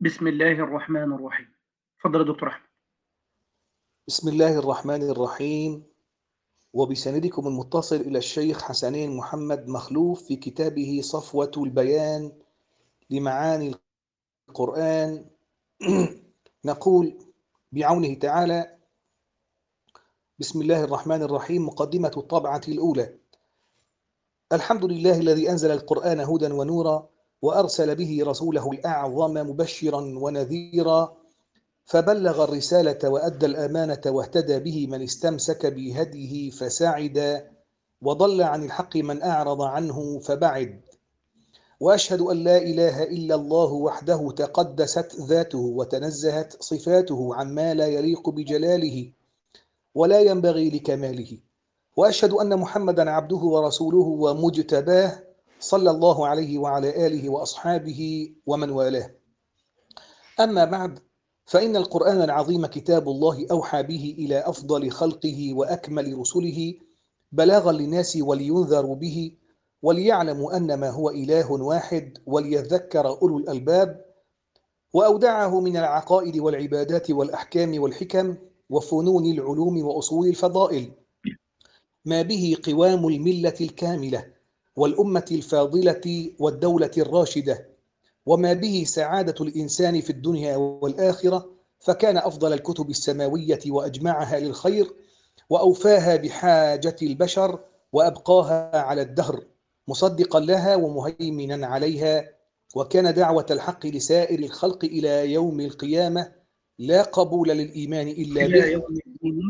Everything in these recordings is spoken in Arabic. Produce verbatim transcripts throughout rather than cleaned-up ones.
بسم الله الرحمن الرحيم. اتفضل يا دكتور أحمد. بسم الله الرحمن الرحيم. وبسندكم المتصل إلى الشيخ حسنين محمد مخلوف في كتابه صفوة البيان لمعاني القرآن نقول بعونه تعالى: بسم الله الرحمن الرحيم. مقدمة الطبعة الأولى. الحمد لله الذي أنزل القرآن هدى ونورا وأرسل به رسوله الأعظم مبشرا ونذيرا، فبلغ الرسالة وأدى الأمانة واهتدى به من استمسك بهديه فسعد، وضل عن الحق من أعرض عنه فبعد. وأشهد أن لا إله إلا الله وحده تقدست ذاته وتنزهت صفاته عما لا يليق بجلاله ولا ينبغي لكماله. وأشهد أن محمدا عبده ورسوله ومجتباه، صلى الله عليه وعلى آله وأصحابه ومن والاه. أما بعد، فإن القرآن العظيم كتاب الله أوحى به إلى أفضل خلقه وأكمل رسله بلاغا للناس ولينذروا به وليعلموا أنما هو إله واحد وليذكر أولو الألباب. وأودعه من العقائد والعبادات والأحكام والحكم وفنون العلوم وأصول الفضائل ما به قوام الملة الكاملة والأمة الفاضلة والدولة الراشدة، وما به سعادة الإنسان في الدنيا والآخرة، فكان أفضل الكتب السماوية وأجمعها للخير وأوفاها بحاجة البشر وأبقاها على الدهر، مصدقا لها ومهيمنا عليها. وكان دعوة الحق لسائر الخلق إلى يوم القيامة، لا قبول للإيمان إلا إلى به. يوم الدين.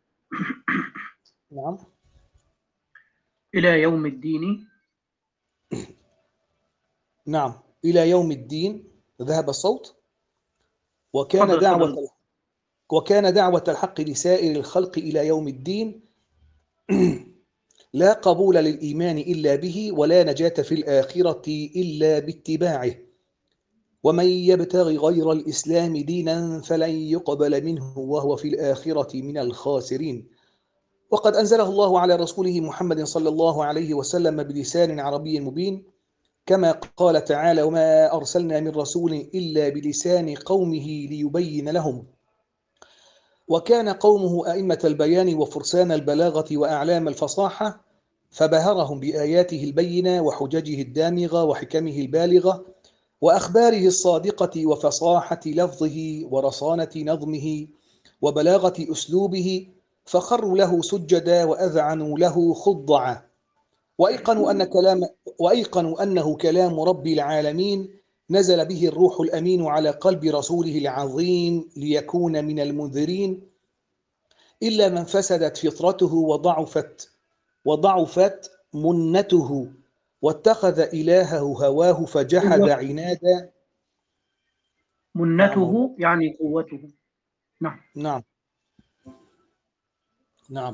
نعم. إلى يوم الدين. نعم، إلى يوم الدين. ذهب الصوت. وكان اتفضل اتفضل. دعوة وكان دعوة الحق لسائر الخلق إلى يوم الدين لا قبول للإيمان إلا به، ولا نجاة في الآخرة إلا باتباعه. ومن يبتغي غير الإسلام دينا فلن يقبل منه وهو في الآخرة من الخاسرين. وقد أنزله الله على رسوله محمد صلى الله عليه وسلم بلسان عربي مبين، كما قال تعالى: وما أرسلنا من رسول إلا بلسان قومه ليبين لهم. وكان قومه أئمة البيان وفرسان البلاغة وأعلام الفصاحة، فبهرهم بآياته البينة وحججه الدامغة وحكمه البالغة وأخباره الصادقة وفصاحة لفظه ورصانة نظمه وبلاغة أسلوبه، فخروا له سجدا وأذعنوا له خضعا، وأيقنوا أن كلام وأيقنوا أنه كلام رب العالمين نزل به الروح الأمين على قلب رسوله العظيم ليكون من المنذرين، إلا من فسدت فطرته وضعفت وضعفت منته واتخذ إلهه هواه فجحد قوته. عنادا. نعم مولانا. منته يعني قوته. نعم. نعم. نعم.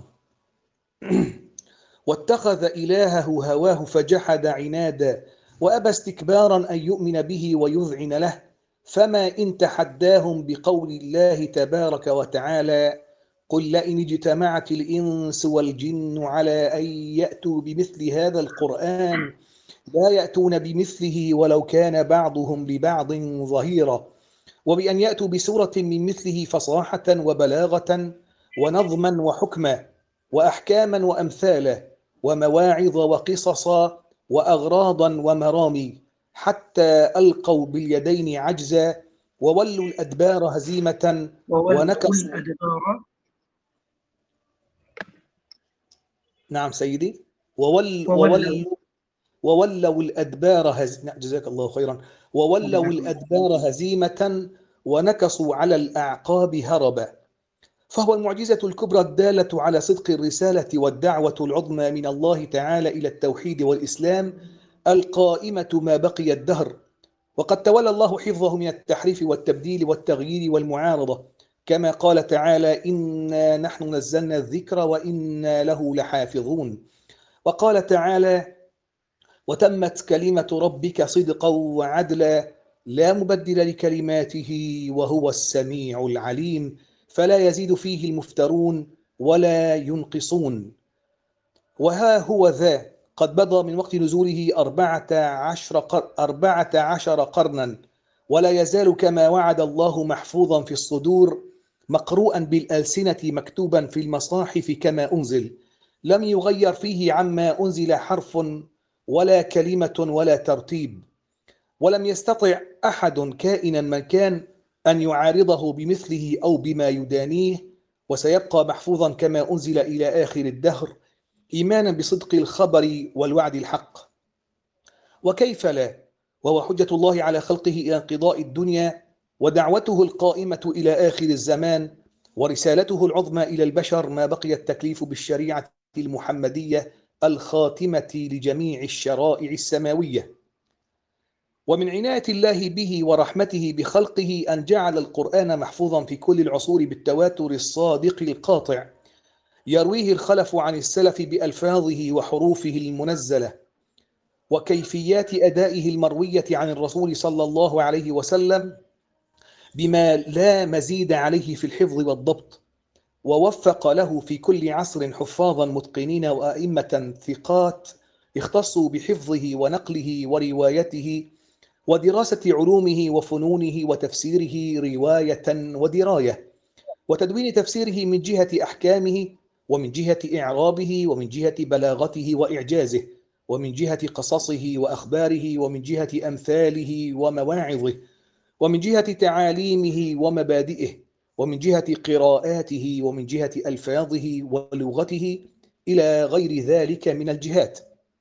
واتخذ إلهه هواه فجحد عنادا، وأبى استكبارا أن يؤمن به ويذعن له. فما إن تحداهم بقول الله تبارك وتعالى: قل لئن اجتمعت الإنس والجن على أن يأتوا بمثل هذا القرآن لا يأتون بمثله ولو كان بعضهم لبعض ظهيرا. وبأن يأتوا بسورة من مثله فصاحة وبلاغة ونظما وحكما وأحكاما وأمثالا ومواعظ وقصصا وأغراضا ومرامي، حتى ألقوا باليدين عجزا وولوا الأدبار هزيمة وولوا ونكصوا. الأدبار. نعم سيدي. وول وولوا. وولوا وولوا الأدبار هز... جزاك الله خيرا. وولوا جزاكم الله. الأدبار هزيمة ونكصوا على الأعقاب هربا. فهو المعجزة الكبرى الدالة على صدق الرسالة والدعوة العظمى من الله تعالى إلى التوحيد والإسلام، القائمة ما بقي الدهر. وقد تولى الله حفظه من التحريف والتبديل والتغيير والمعارضة، كما قال تعالى: إنا نحن نزلنا الذكر وإنا له لحافظون. وقال تعالى: وتمت كلمة ربك صدقا وعدلا لا مبدل لكلماته وهو السميع العليم. فلا يزيد فيه المفترون ولا ينقصون. وها هو ذا قد بضى من وقت نزوله أربعة عشر, قر أربعة عشر قرنا، ولا يزال كما وعد الله محفوظا في الصدور، مقروءا بالألسنة، مكتوبا في المصاحف كما أنزل، لم يغير فيه عما أنزل حرف ولا كلمة ولا ترتيب، ولم يستطع أحد كائنا من كان أن يعارضه بمثله أو بما يدانيه، وسيبقى محفوظا كما أنزل إلى آخر الدهر، إيمانا بصدق الخبر والوعد الحق. وكيف لا، وهو حجة الله على خلقه إلى انقضاء الدنيا، ودعوته القائمة إلى آخر الزمان، ورسالته العظمى إلى البشر، ما بقي التكليف بالشريعة المحمدية الخاتمة لجميع الشرائع السماوية. ومن عناية الله به ورحمته بخلقه أن جعل القرآن محفوظا في كل العصور بالتواتر الصادق القاطع، يرويه الخلف عن السلف بألفاظه وحروفه المنزلة وكيفيات أدائه المروية عن الرسول صلى الله عليه وسلم بما لا مزيد عليه في الحفظ والضبط، ووفق له في كل عصر حفاظا متقنين وأئمة ثقات اختصوا بحفظه ونقله وروايته ودراسة علومه وفنونه وتفسيره رواية ودراية، وتدوين تفسيره من جهة أحكامه، ومن جهة إعرابه، ومن جهة بلاغته وإعجازه، ومن جهة قصصه وأخباره، ومن جهة أمثاله ومواعظه، ومن جهة تعاليمه ومبادئه، ومن جهة قراءاته، ومن جهة ألفاظه ولغته، إلى غير ذلك من الجهات.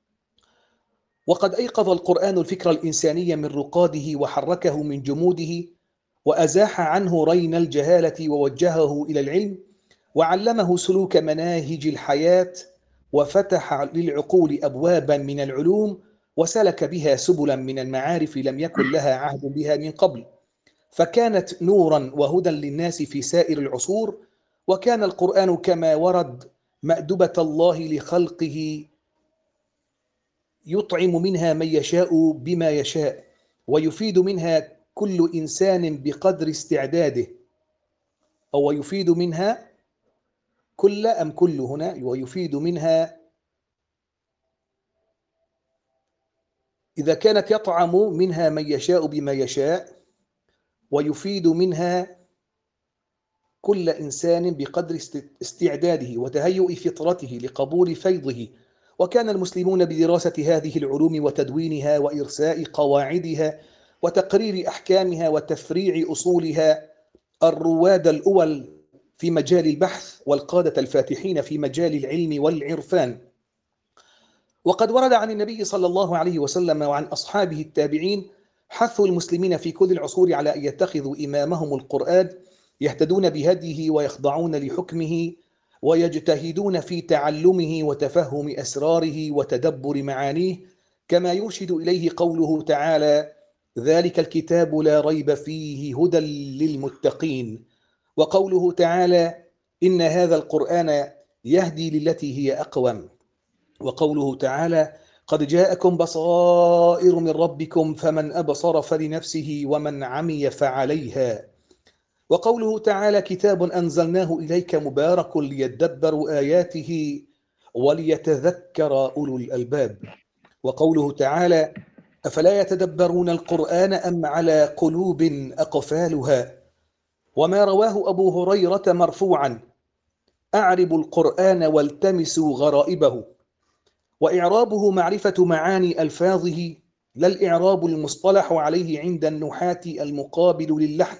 وقد أيقظ القرآن الفكر الإنساني من رقاده، وحركه من جموده، وأزاح عنه رين الجهالة، ووجهه إلى العلم، وعلمه سلوك مناهج الحياة، وفتح للعقول أبوابا من العلوم، وسلك بها سبلا من المعارف لم يكن لها عهد بها من قبل، فكانت نورا وهدى للناس في سائر العصور. وكان القرآن كما ورد مأدبة الله لخلقه، يطعم منها من يشاء بما يشاء، ويفيد منها كل إنسان بقدر استعداده، أو يفيد منها كل أم كل هنا، ويفيد منها إذا كانت يطعم منها من يشاء بما يشاء، ويفيد منها كل إنسان بقدر استعداده وتهيؤ فطرته لقبول فيضه. وكان المسلمون بدراسة هذه العلوم وتدوينها وإرساء قواعدها وتقرير أحكامها وتفريع أصولها الرواد الأول في مجال البحث، والقادة الفاتحين في مجال العلم والعرفان. وقد ورد عن النبي صلى الله عليه وسلم وعن أصحابه التابعين حث المسلمين في كل العصور على أن يتخذوا إمامهم القرآن، يهتدون بهديه ويخضعون لحكمه، ويجتهدون في تعلمه وتفهم أسراره وتدبر معانيه، كما يرشد إليه قوله تعالى: ذلك الكتاب لا ريب فيه هدى للمتقين، وقوله تعالى: إن هذا القرآن يهدي للتي هي أقوم، وقوله تعالى: قد جاءكم بصائر من ربكم فمن أبصر فلنفسه ومن عمي فعليها، وقوله تعالى: كتاب أنزلناه إليك مبارك ليدبروا آياته وليتذكر أولو الألباب، وقوله تعالى: أفلا يتدبرون القرآن أم على قلوب أقفالها، وما رواه أبو هريرة مرفوعا: أعربوا القرآن والتمسوا غرائبه، وإعرابه معرفة معاني ألفاظه، لا الإعراب المصطلح عليه عند النحاة المقابل للحن،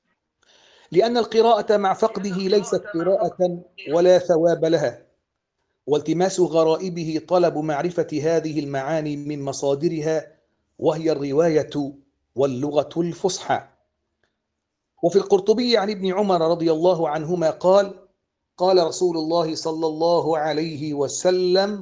لأن القراءة مع فقده ليست قراءة ولا ثواب لها، والتماس غرائبه طلب معرفة هذه المعاني من مصادرها، وهي الرواية واللغة الفصحى. وفي القرطبي عن ابن عمر رضي الله عنهما قال: قال رسول الله صلى الله عليه وسلم: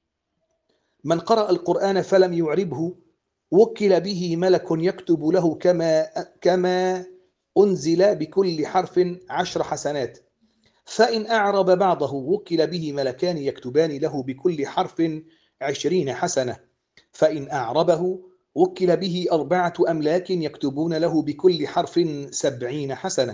من قرأ القرآن فلم يعربه وكل به ملك يكتب له كما كما أنزل بكل حرف عشر حسنات، فإن أعرب بعضه وكل به ملكان يكتبان له بكل حرف عشرين حسنة، فإن أعربه وكل به أربعة أملاك يكتبون له بكل حرف سبعين حسنة.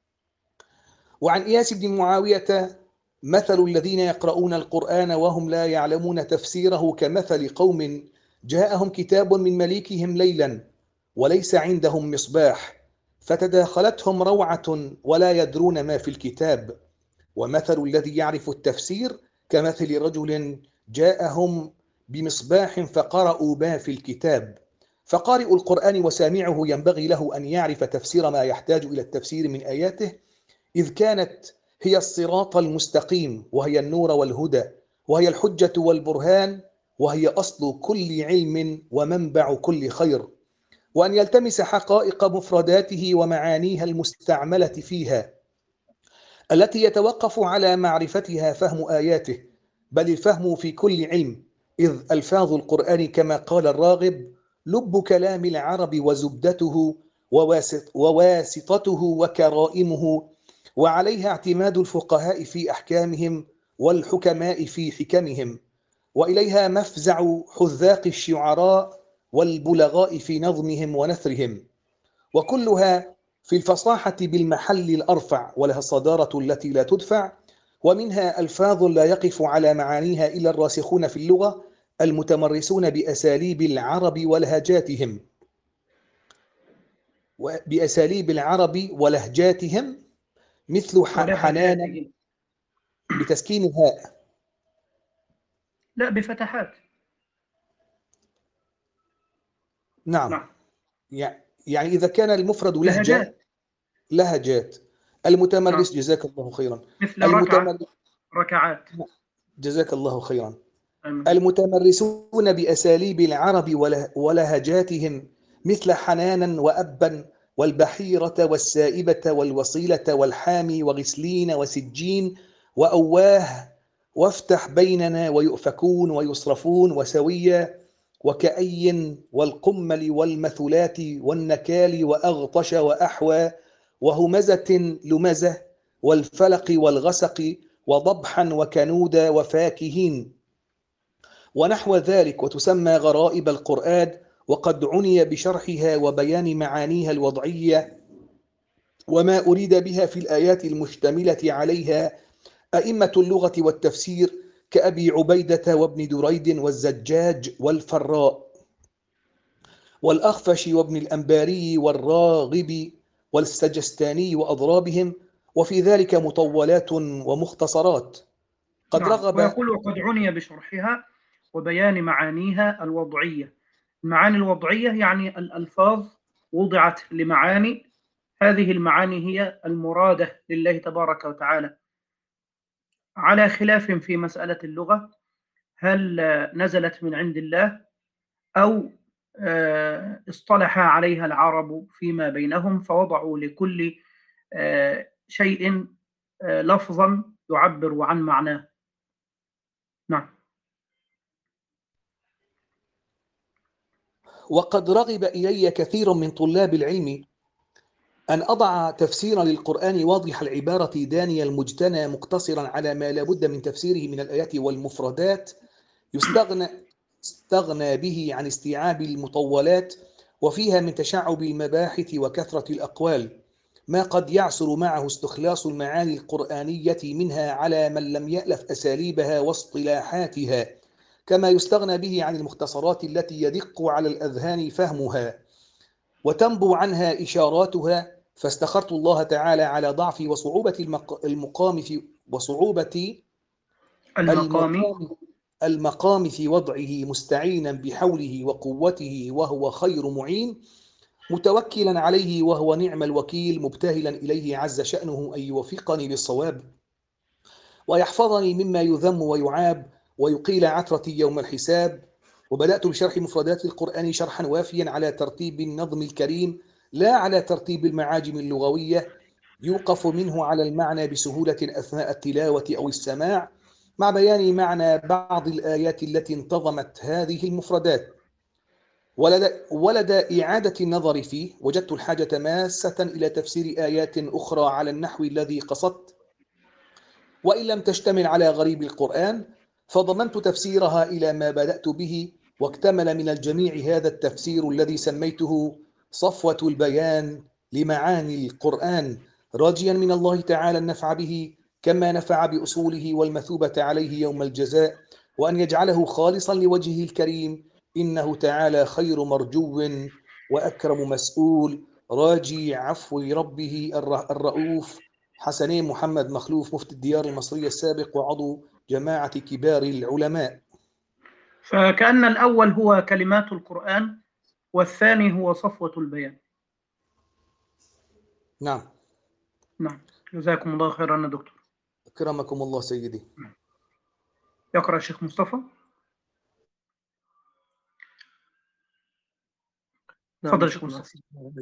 وعن إياس بن معاوية: مثل الذين يقرؤون القرآن وهم لا يعلمون تفسيره كمثل قوم جاءهم كتاب من مليكهم ليلا وليس عندهم مصباح، فتداخلتهم روعة ولا يدرون ما في الكتاب. ومثل الذي يعرف التفسير كمثل رجل جاءهم بمصباح فقرأوا ما في الكتاب. فقارئ القرآن وسامعه ينبغي له أن يعرف تفسير ما يحتاج إلى التفسير من آياته، إذ كانت هي الصراط المستقيم، وهي النور والهدى، وهي الحجة والبرهان، وهي أصل كل علم ومنبع كل خير. وأن يلتمس حقائق مفرداته ومعانيها المستعملة فيها، التي يتوقف على معرفتها فهم آياته، بل الفهم في كل علم، إذ ألفاظ القرآن كما قال الراغب لب كلام العرب وزبدته وواسط وواسطته وكرائمه، وعليها اعتماد الفقهاء في أحكامهم والحكماء في حكمهم، وإليها مفزع حذاق الشعراء والبلغاء في نظمهم ونثرهم، وكلها في الفصاحة بالمحل الأرفع، ولها الصدارة التي لا تدفع. ومنها ألفاظ لا يقف على معانيها إلا الراسخون في اللغة المتمرسون بأساليب العرب ولهجاتهم بأساليب العرب ولهجاتهم مثل حنانا بتسكين الهاء، لا بفتحات. نعم. نعم. يعني إذا كان المفرد لهجة لهجات لهجات المتمرس. نعم. جزاك الله خيرا. مثل المتمرس ركعة ركعات. جزاك الله خيرا. أمين. المتمرسون بأساليب العرب ولهجاتهم مثل حنانا وأبا والبحيرة والسائبة والوصيلة والحامي وغسلين وسجين وأواه وافتح بيننا ويؤفكون ويصرفون وسويا وكأي والقمل والمثلات والنكال وأغطش وأحوى وهمزة لمزة والفلق والغسق وضبحا وكنودا وفاكهين ونحو ذلك، وتسمى غرائب القرآن، وقد عني بشرحها وبيان معانيها الوضعية وما أريد بها في الآيات المشتملة عليها أئمة اللغة والتفسير كأبي عبيدة وابن دريد والزجاج والفراء والأخفش وابن الأنباري والراغب والسجستاني وأضرابهم، وفي ذلك مطولات ومختصرات. قد نعم. رغب ويقول قد عني بشرحها وبيان معانيها الوضعية. المعاني الوضعية يعني الألفاظ وضعت لمعاني، هذه المعاني هي المرادة لله تبارك وتعالى، على خلاف في مسألة اللغة، هل نزلت من عند الله أو اصطلح عليها العرب فيما بينهم فوضعوا لكل شيء لفظا يعبر عن معناه. نعم. وقد رغب إلي كثير من طلاب العلم أن أضع تفسيرا للقرآن واضح العبارة داني المجتنى مقتصرا على ما لا بد من تفسيره من الآيات والمفردات، يستغنى استغنى به عن استيعاب المطولات، وفيها من تشعب المباحث وكثرة الأقوال ما قد يعسر معه استخلاص المعاني القرآنية منها على من لم يألف أساليبها واصطلاحاتها، كما يستغنى به عن المختصرات التي يدق على الأذهان فهمها وتنبو عنها إشاراتها. فاستخرت الله تعالى على ضعف وصعوبة المقام في وصعوبة المقام المقام في وضعه، مستعينا بحوله وقوته وهو خير معين، متوكلا عليه وهو نعم الوكيل، مبتهلا إليه عز شأنه أن يوفقني للصواب ويحفظني مما يذم ويعاب ويقيل عثرتي يوم الحساب. وبدأت بشرح مفردات القرآن شرحا وافيا على ترتيب النظم الكريم، لا على ترتيب المعاجم اللغوية يوقف منه على المعنى بسهولة أثناء التلاوة أو السماع، مع بيان معنى بعض الآيات التي انتظمت هذه المفردات. ولدى, ولدى إعادة النظر فيه وجدت الحاجة ماسة إلى تفسير آيات أخرى على النحو الذي قصدت، وإن لم تشتمل على غريب القرآن فضمنت تفسيرها إلى ما بدأت به، واكتمل من الجميع هذا التفسير الذي سميته صفوة البيان لمعاني القرآن، راجيا من الله تعالى النفع به كما نفع بأصوله والمثوبة عليه يوم الجزاء، وأن يجعله خالصا لوجهه الكريم، إنه تعالى خير مرجو وأكرم مسؤول راجي عفو ربه الرؤوف حسنين محمد مخلوف، مفتي الديار المصرية السابق وعضو جماعة كبار العلماء. فكأن الأول هو كلمات القرآن والثاني هو صفوة البيان. نعم نعم، جزاكم الله خيرا يا دكتور. أكرمكم الله سيدي. يقرأ الشيخ مصطفى. تفضل الشيخ مصطفى.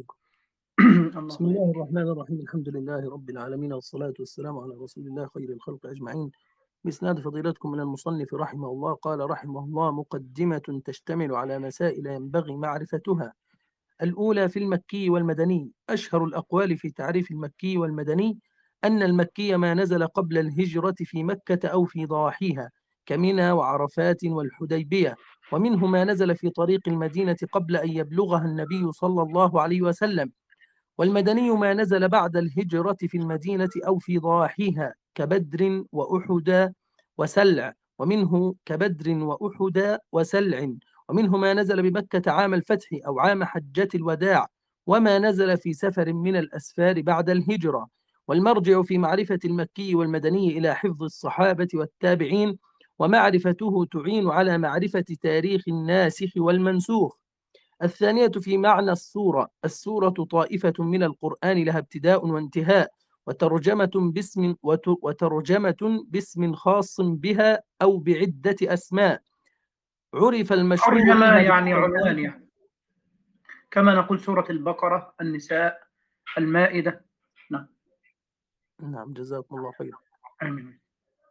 بسم الله الرحمن الرحيم. الحمد لله رب العالمين، والصلاة والسلام على رسول الله خير الخلق أجمعين. بإسناد فضيلتكم من المصنف رحمه الله قال رحمه الله: مقدمة تشتمل على مسائل ينبغي معرفتها. الأولى في المكي والمدني. أشهر الأقوال في تعريف المكي والمدني أن المكي ما نزل قبل الهجرة في مكة أو في ضواحيها كمنى وعرفات والحديبية، ومنه ما نزل في طريق المدينة قبل أن يبلغها النبي صلى الله عليه وسلم. والمدني ما نزل بعد الهجرة في المدينة أو في ضواحيها كبدر وأحد وسلع، ومنه كبدر وأحد وسلع، ومنه ما نزل بمكة عام الفتح أو عام حجة الوداع، وما نزل في سفر من الأسفار بعد الهجرة. والمرجع في معرفة المكي والمدني إلى حفظ الصحابة والتابعين، ومعرفته تعين على معرفة تاريخ الناسخ والمنسوخ. الثانية في معنى السورة. السورة طائفة من القرآن لها ابتداء وانتهاء، وترجمة باسم وترجمة باسم خاص بها أو بعدة أسماء. عرف المشهور ترجمة يعني عنوان، يعني كما نقول سورة البقرة، النساء، المائدة. نعم نعم جزاكم الله خيرا. آمين.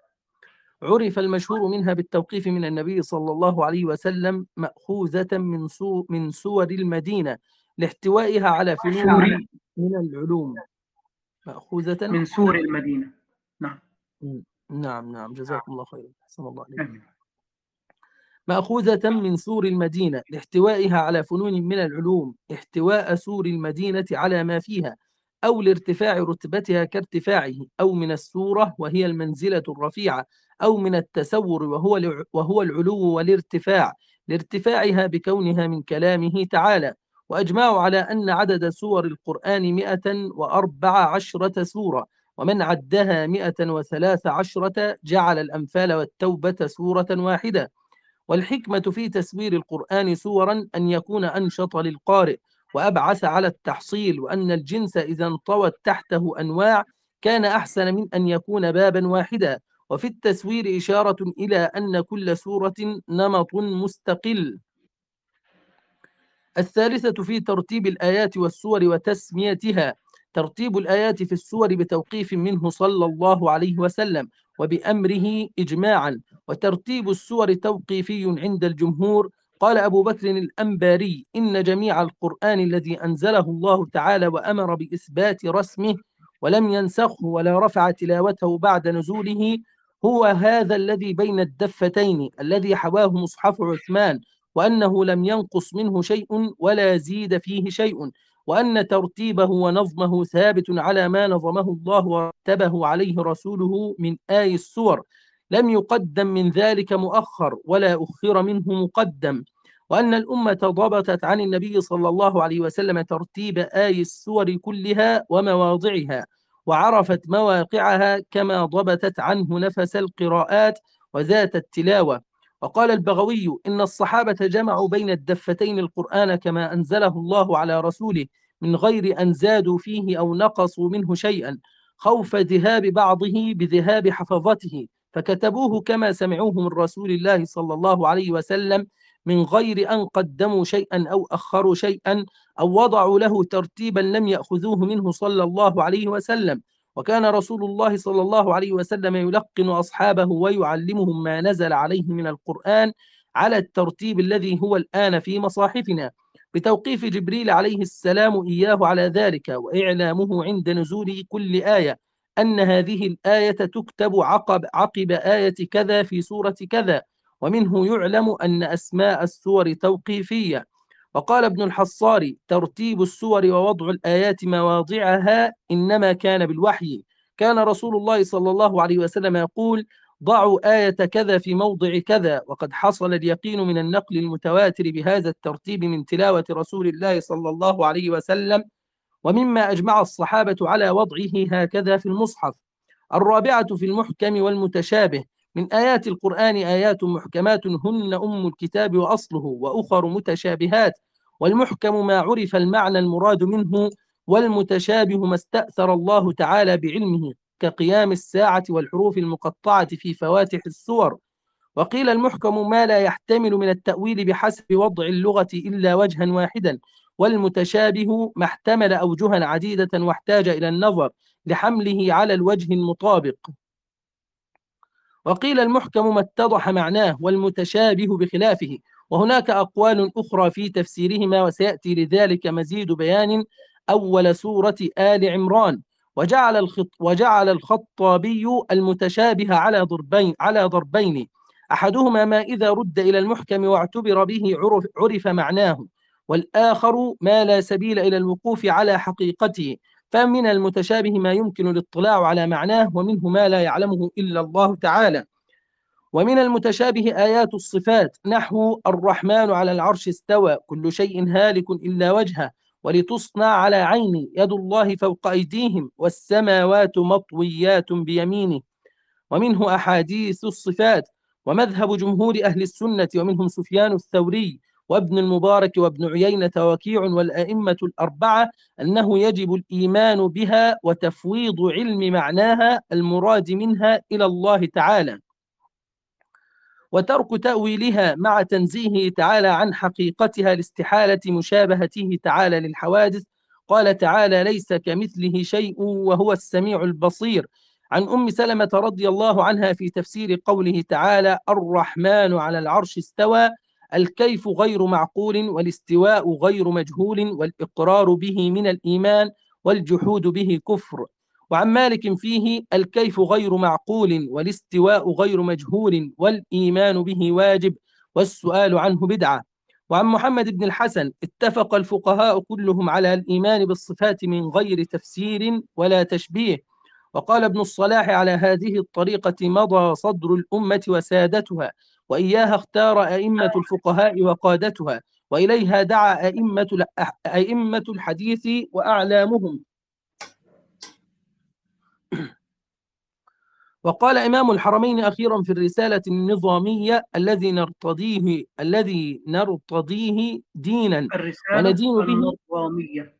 عرف المشهور منها بالتوقيف من النبي صلى الله عليه وسلم، مأخوذة من سو من سور المدينة لاحتوائها على فنون من العلوم. مأخوذة من سور المدينة. نعم نعم نعم جزاكم الله خيرا، أحسن الله عليكم. آمين. مأخوذة من سور المدينة لاحتوائها على فنون من العلوم، احتواء سور المدينة على ما فيها، أو لارتفاع رتبتها كارتفاعه، أو من السورة وهي المنزلة الرفيعة، أو من التسور وهو وهو العلو والارتفاع، لارتفاعها بكونها من كلامه تعالى. وأجمعوا على أن عدد سور القرآن مئة وأربع عشرة سورة، ومن عدها مئة وثلاث عشرة جعل الأنفال والتوبة سورة واحدة. والحكمة في تسوير القرآن سورا أن يكون أنشط للقارئ وأبعث على التحصيل، وأن الجنس إذا انطوت تحته أنواع كان أحسن من أن يكون بابا واحدا. وفي التسوير إشارة إلى أن كل سورة نمط مستقل. الثالثة في ترتيب الآيات والسور وتسميتها. ترتيب الآيات في السور بتوقيف منه صلى الله عليه وسلم وبأمره إجماعا، وترتيب السور توقيفي عند الجمهور. قال أبو بكر الأنباري: إن جميع القرآن الذي أنزله الله تعالى وأمر بإثبات رسمه ولم ينسخه ولا رفع تلاوته بعد نزوله هو هذا الذي بين الدفتين الذي حواه مصحف عثمان، وأنه لم ينقص منه شيء ولا زيد فيه شيء، وأن ترتيبه ونظمه ثابت على ما نظمه الله ورتبه عليه رسوله من آي السور، لم يقدم من ذلك مؤخر ولا أخر منه مقدم، وأن الأمة ضبطت عن النبي صلى الله عليه وسلم ترتيب آي السور كلها ومواضعها، وعرفت مواقعها كما ضبطت عنه نفس القراءات وذات التلاوة. وقال البغوي: إن الصحابة جمعوا بين الدفتين القرآن كما أنزله الله على رسوله من غير أن زادوا فيه أو نقصوا منه شيئا، خوف ذهاب بعضه بذهاب حفظته، فكتبوه كما سمعوه من رسول الله صلى الله عليه وسلم من غير أن قدموا شيئا أو أخروا شيئا أو وضعوا له ترتيبا لم يأخذوه منه صلى الله عليه وسلم. وكان رسول الله صلى الله عليه وسلم يلقن أصحابه ويعلمهم ما نزل عليه من القرآن على الترتيب الذي هو الآن في مصاحفنا، بتوقيف جبريل عليه السلام إياه على ذلك، وإعلامه عند نزول كل آية أن هذه الآية تكتب عقب, عقب آية كذا في سورة كذا، ومنه يعلم أن أسماء السور توقيفية. وقال ابن الحصار: ترتيب السور ووضع الآيات مواضعها إنما كان بالوحي. كان رسول الله صلى الله عليه وسلم يقول: ضعوا آية كذا في موضع كذا، وقد حصل اليقين من النقل المتواتر بهذا الترتيب من تلاوة رسول الله صلى الله عليه وسلم، ومما أجمع الصحابة على وضعه هكذا في المصحف. الرابعة في المحكم والمتشابه: من آيات القرآن آيات محكمات هن أم الكتاب وأصله، وأخر متشابهات. والمحكم ما عرف المعنى المراد منه، والمتشابه ما استأثر الله تعالى بعلمه، كقيام الساعة والحروف المقطعة في فواتح السور. وقيل المحكم ما لا يحتمل من التأويل بحسب وضع اللغة إلا وجها واحدا، والمتشابه ما احتمل أوجها عديدة واحتاج إلى النظر لحمله على الوجه المطابق. وقيل المحكم ما اتضح معناه، والمتشابه بخلافه. وهناك أقوال أخرى في تفسيرهما، وسيأتي لذلك مزيد بيان أول سورة آل عمران. وجعل الخط وجعل الخطابي المتشابه على ضربين على ضربين أحدهما ما إذا رد إلى المحكم واعتبر به عرف, عرف معناه، والآخر ما لا سبيل إلى الوقوف على حقيقته. فمن المتشابه ما يمكن الاطلاع على معناه، ومنه ما لا يعلمه إلا الله تعالى. ومن المتشابه آيات الصفات، نحو الرحمن على العرش استوى، كل شيء هالك إلا وجهه، ولتصنع على عيني، يد الله فوق أيديهم، والسماوات مطويات بيمينه. ومنه أحاديث الصفات، ومذهب جمهور أهل السنة ومنهم سفيان الثوري وابن المبارك وابن عيينة ووكيع والأئمة الأربعة أنه يجب الإيمان بها وتفويض علم معناها المراد منها إلى الله تعالى، وترك تأويلها مع تنزيهه تعالى عن حقيقتها لاستحالة مشابهته تعالى للحوادث. قال تعالى: ليس كمثله شيء وهو السميع البصير. عن أم سلمة رضي الله عنها في تفسير قوله تعالى: الرحمن على العرش استوى، الكيف غير معقول، والاستواء غير مجهول، والإقرار به من الإيمان، والجحود به كفر. وعن مالك فيه: الكيف غير معقول، والاستواء غير مجهول، والإيمان به واجب، والسؤال عنه بدعة. وعن محمد بن الحسن: اتفق الفقهاء كلهم على الإيمان بالصفات من غير تفسير ولا تشبيه. وقال ابن الصلاح: على هذه الطريقة مضى صدر الأمة وسادتها، وإياها اختار أئمة الفقهاء وقادتها، وإليها دعا أئمة أئمة الحديث وأعلامهم. وقال إمام الحرمين أخيرا في الرسالة النظامية: الذي نرتضيه الذي نرتضيه دينا الرسالة وندين به. النظامية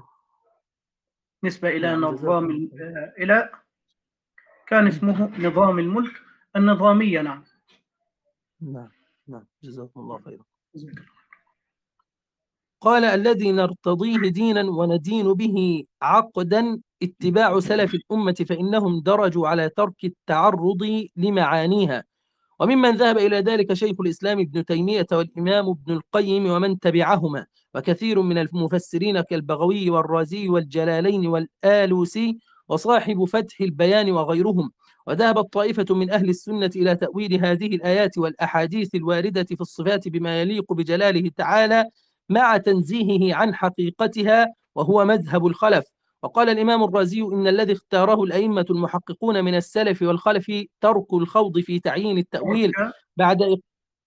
نسبة إلى نعم، نظام جزاكم ال- إلى كان اسمه نظام الملك النظامية. نعم نعم نعم جزاكم الله خيرا. جزاك الله. قال: الذي نرتضيه دينا وندين به عقدا اتباع سلف الأمة، فإنهم درجوا على ترك التعرض لمعانيها. وممن ذهب إلى ذلك شيخ الإسلام ابن تيمية والإمام ابن القيم ومن تبعهما، وكثير من المفسرين كالبغوي والرازي والجلالين والآلوسي وصاحب فتح البيان وغيرهم. وذهبت طائفة من أهل السنة إلى تأويل هذه الآيات والأحاديث الواردة في الصفات بما يليق بجلاله تعالى مع تنزيهه عن حقيقتها، وهو مذهب الخلف. وقال الإمام الرازي: إن الذي اختاره الأئمة المحققون من السلف والخلف ترك الخوض في تعيين التأويل بعد إق...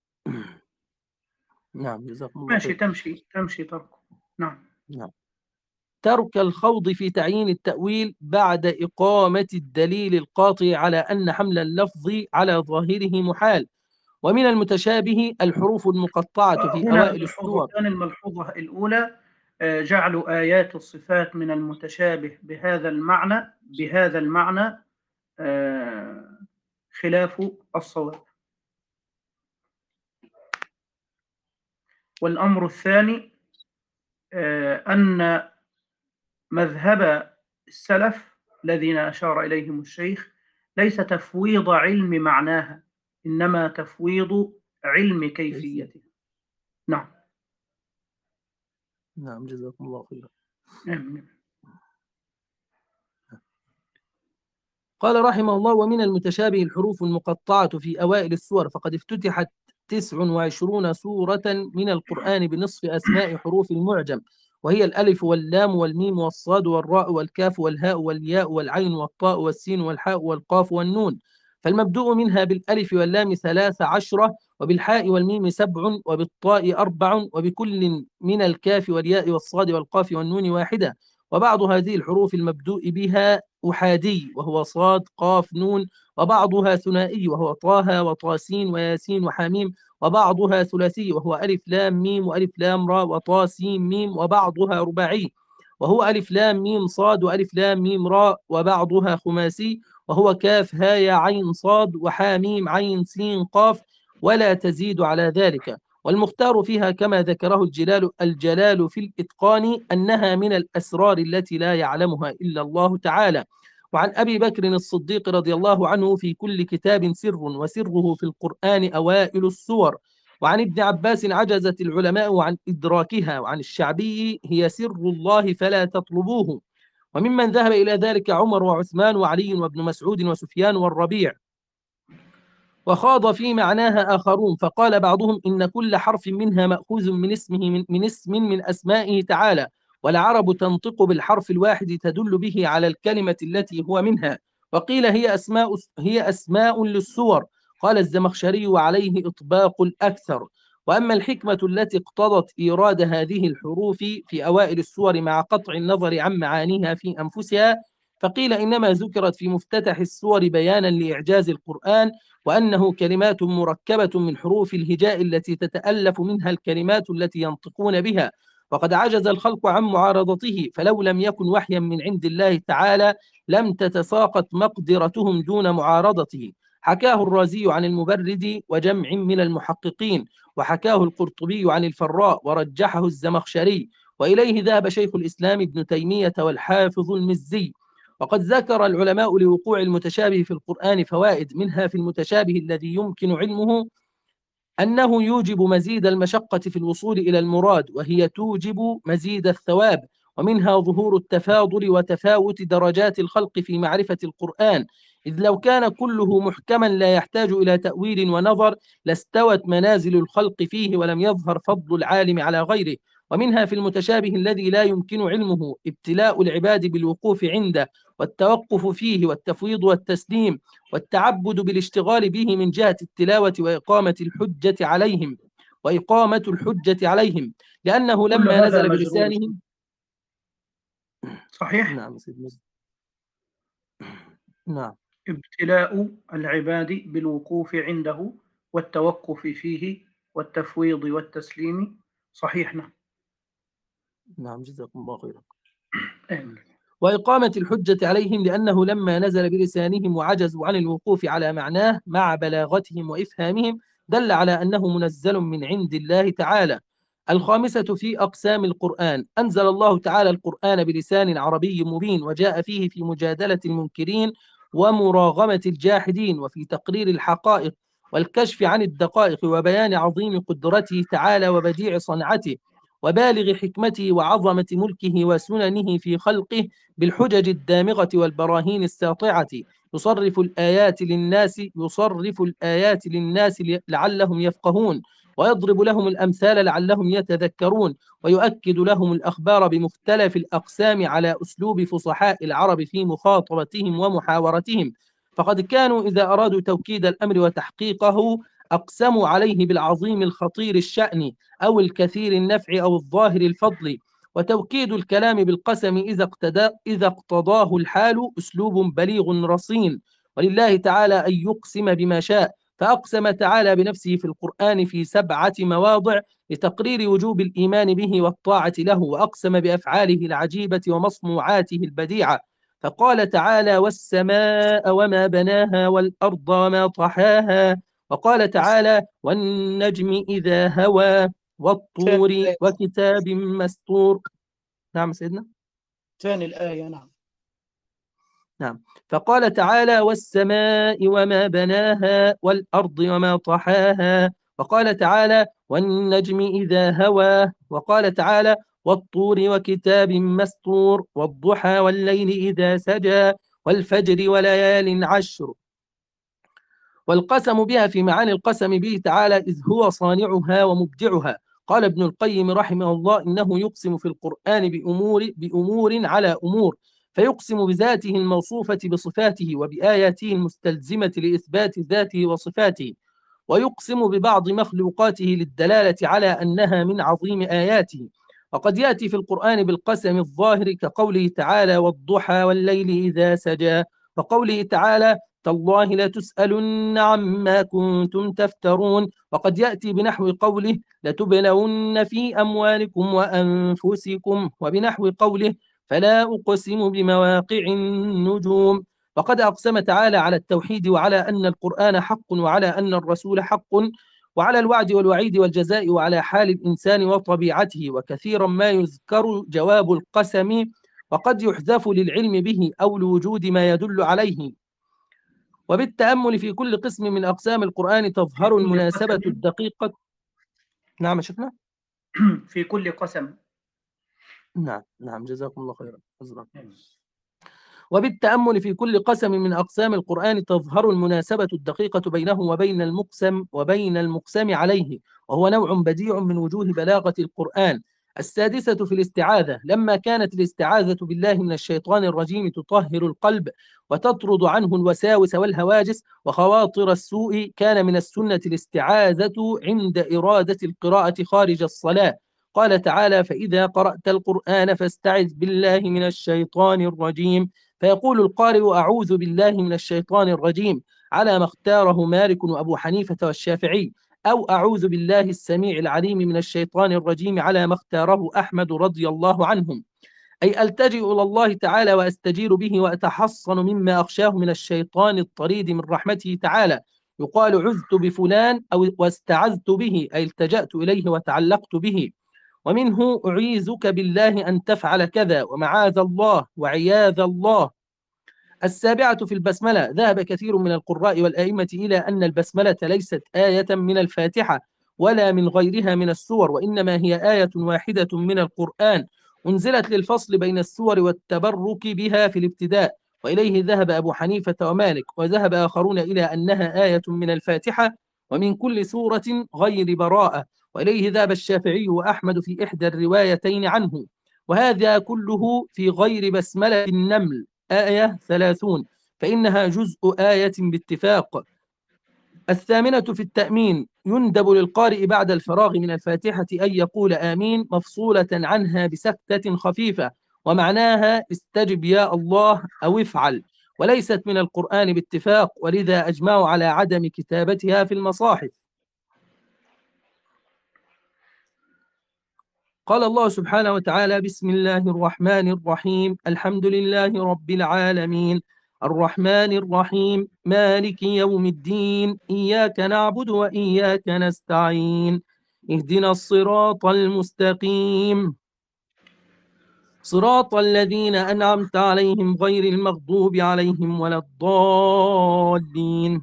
نعم جزاكم الله ماشي خير. تمشي تمشي تركه. نعم نعم ترك الخوض في تعيين التأويل بعد إقامة الدليل القاطع على أن حمل اللفظ على ظاهره محال. ومن المتشابه الحروف المقطعة في هنا أوائل السور. ملحوظتان: الملحوظة الأولى جعلوا آيات الصفات من المتشابه بهذا المعنى بهذا المعنى خلاف الصواب. والأمر الثاني أن مذهب السلف الذين أشار إليهم الشيخ ليس تفويض علم معناها، إنما تفويض علم كيفيتها. نعم نعم جزاكم الله خيرا. قال رحمه الله: ومن المتشابه الحروف المقطعة في أوائل السور، فقد افتتحت تسع وعشرون سورة من القرآن بنصف أسماء حروف المعجم، وهي الألف واللام والميم والصاد والراء والكاف والهاء والياء والعين والطاء والسين والحاء والقاف والنون. فالمبدوء منها بالألف واللام ثلاث عشرة، وبالحاء والميم سبع، وبالطاء أربع، وبكل من الكاف والياء والصاد والقاف والنون واحدة. وبعض هذه الحروف المبدوء بها أحادي، وهو صاد قاف نون، وبعضها ثنائي، وهو طه وطاسين وياسين وحاميم، وبعضها ثلاثي، وهو ألف لام ميم وألف لام را وطاسين ميم، وبعضها رباعي، وهو ألف لام ميم صاد وألف لام ميم را، وبعضها خماسي، وهو كاف هاء عين صاد وحاميم عين سين قاف، ولا تزيد على ذلك. والمختار فيها كما ذكره الجلال الجلال في الإتقان أنها من الأسرار التي لا يعلمها إلا الله تعالى. وعن أبي بكر الصديق رضي الله عنه: في كل كتاب سر، وسره في القرآن أوائل السور. وعن ابن عباس: عجزت العلماء عن إدراكها. وعن الشعبي: هي سر الله فلا تطلبوه. وممن ذهب إلى ذلك عمر وعثمان وعلي وابن مسعود وسفيان والربيع. وخاض في معناها آخرون، فقال بعضهم إن كل حرف منها مأخوذ من اسمه من, من اسم من أسمائه تعالى، والعرب تنطق بالحرف الواحد تدل به على الكلمة التي هو منها. وقيل هي أسماء هي أسماء للصور. قال الزمخشري: وعليه إطباق الأكثر. وأما الحكمة التي اقتضت إيراد هذه الحروف في أوائل السور مع قطع النظر عن معانيها في أنفسها، فقيل إنما ذكرت في مفتتح السور بيانا لإعجاز القرآن، وأنه كلمات مركبة من حروف الهجاء التي تتألف منها الكلمات التي ينطقون بها، وقد عجز الخلق عن معارضته، فلو لم يكن وحيا من عند الله تعالى لم تتساقط مقدرتهم دون معارضته. حكاه الرازي عن المبرد وجمع من المحققين، وحكاه القرطبي عن الفراء، ورجحه الزمخشري، وإليه ذهب شيخ الإسلام ابن تيمية والحافظ المزي. وقد ذكر العلماء لوقوع المتشابه في القرآن فوائد، منها في المتشابه الذي يمكن علمه أنه يوجب مزيد المشقة في الوصول إلى المراد، وهي توجب مزيد الثواب. ومنها ظهور التفاضل وتفاوت درجات الخلق في معرفة القرآن، إذ لو كان كله محكما لا يحتاج إلى تأويل ونظر لاستوت منازل الخلق فيه ولم يظهر فضل العالم على غيره. ومنها في المتشابه الذي لا يمكن علمه ابتلاء العباد بالوقوف عنده والتوقف فيه والتفويض والتسليم والتعبد بالاشتغال به من جهة التلاوة وإقامة الحجة عليهم وإقامة الحجة عليهم لأنه لما نزل بلسانهم. صحيح؟ نعم سيدنا. نعم. ابتلاء العباد بالوقوف عنده والتوقف فيه والتفويض والتسليم. صحيح. نعم. نعم جزاكم الله خيرا. آمين. وإقامة الحجة عليهم لأنه لما نزل بلسانهم وعجزوا عن الوقوف على معناه مع بلاغتهم وإفهامهم دل على أنه منزل من عند الله تعالى. الخامسة في أقسام القرآن: أنزل الله تعالى القرآن بلسان عربي مبين، وجاء فيه في مجادلة المنكرين ومراغمة الجاحدين، وفي تقرير الحقائق والكشف عن الدقائق، وبيان عظيم قدرته تعالى وبديع صنعته وبالغ حكمته وعظمة ملكه وسننه في خلقه بالحجج الدامغة والبراهين الساطعة. يصرف الآيات للناس يصرف الآيات للناس لعلهم يفقهون، ويضرب لهم الأمثال لعلهم يتذكرون، ويؤكد لهم الأخبار بمختلف الأقسام على أسلوب فصحاء العرب في مخاطبتهم ومحاورتهم. فقد كانوا إذا أرادوا توكيد الأمر وتحقيقه أقسموا عليه بالعظيم الخطير الشأن أو الكثير النفع أو الظاهر الفضل. وتوكيد الكلام بالقسم إذا اقتدى إذا اقتضاه الحال أسلوب بليغ رصين، ولله تعالى أن يقسم بما شاء، فأقسم تعالى بنفسه في القرآن في سبعة مواضع لتقرير وجوب الإيمان به والطاعة له، وأقسم بأفعاله العجيبة ومصنوعاته البديعة، فقال تعالى: والسماء وما بناها والأرض وما طحاها. وقال تعالى: والنجم إذا هوى والطور وكتاب مسطور. نعم سيدنا. ثاني الآية. نعم. نعم. فقال تعالى: والسماء وما بناها والأرض وما طحاها. وقال تعالى: والنجم إذا هوى. وقال تعالى: والطور وكتاب مسطور والضحى والليل إذا سجى والفجر وليال عشر. والقسم بها في معاني القسم به تعالى إذ هو صانعها ومبدعها. قال ابن القيم رحمه الله: إنه يقسم في القرآن بأمور, بأمور على أمور، فيقسم بذاته الموصوفة بصفاته وبآياته المستلزمة لإثبات ذاته وصفاته، ويقسم ببعض مخلوقاته للدلالة على أنها من عظيم آياته. وقد يأتي في القرآن بالقسم الظاهر كقوله تعالى والضحى والليل إذا سجى، وقوله تعالى تالله لتسألن عما كنتم تفترون. وقد يأتي بنحو قوله لتبلون في أموالكم وأنفسكم، وبنحو قوله فلا أقسم بمواقع النجوم. وقد أقسم تعالى على التوحيد وعلى أن القرآن حق وعلى أن الرسول حق وعلى الوعد والوعيد والجزاء وعلى حال الإنسان وطبيعته. وكثيرا ما يذكر جواب القسم وقد يحذف للعلم به أو لوجود ما يدل عليه. وبالتأمل في كل قسم من أقسام القرآن تظهر المناسبة الدقيقة. نعم يا شيخنا. في كل قسم. نعم نعم جزاكم الله خيرا. وبالتأمل في كل قسم من أقسام القرآن تظهر المناسبة الدقيقة بينه وبين المقسم وبين المقسم عليه، وهو نوع بديع من وجوه بلاغة القرآن. السادسة في الاستعاذة، لما كانت الاستعاذة بالله من الشيطان الرجيم تطهر القلب وتطرد عنه الوساوس والهواجس وخواطر السوء، كان من السنة الاستعاذة عند إرادة القراءة خارج الصلاة. قال تعالى فإذا قرأت القرآن فاستعذ بالله من الشيطان الرجيم، فيقول القارئ أعوذ بالله من الشيطان الرجيم على ما اختاره مالك وأبو حنيفة والشافعي، أو أعوذ بالله السميع العليم من الشيطان الرجيم على ما اختاره أحمد رضي الله عنهم، أي ألتجئ إلى الله تعالى وأستجير به وأتحصن مما أخشاه من الشيطان الطريد من رحمته تعالى. يقال عذت بفلان أو واستعذت به، أي التجأت إليه وتعلقت به. ومنه أعيذك بالله أن تفعل كذا ومعاذ الله وعياذ الله. السابعة في البسملة، ذهب كثير من القراء والآئمة إلى أن البسملة ليست آية من الفاتحة ولا من غيرها من السور، وإنما هي آية واحدة من القرآن أنزلت للفصل بين السور والتبرك بها في الابتداء، وإليه ذهب أبو حنيفة ومالك، وذهب آخرون إلى أنها آية من الفاتحة ومن كل سورة غير براءة، وإليه ذهب الشافعي وأحمد في إحدى الروايتين عنه. وهذا كله في غير بسملة النمل آية ثلاثون، فإنها جزء آية باتفاق. الثامنة في التأمين، يندب للقارئ بعد الفراغ من الفاتحة أن يقول آمين مفصولة عنها بسكتة خفيفة، ومعناها استجب يا الله أو افعل، وليست من القرآن باتفاق، ولذا أجمعوا على عدم كتابتها في المصاحف. قال الله سبحانه وتعالى بسم الله الرحمن الرحيم الحمد لله رب العالمين الرحمن الرحيم مالك يوم الدين إياك نعبد وإياك نستعين اهدنا الصراط المستقيم صراط الذين أنعمت عليهم غير المغضوب عليهم ولا الضالين.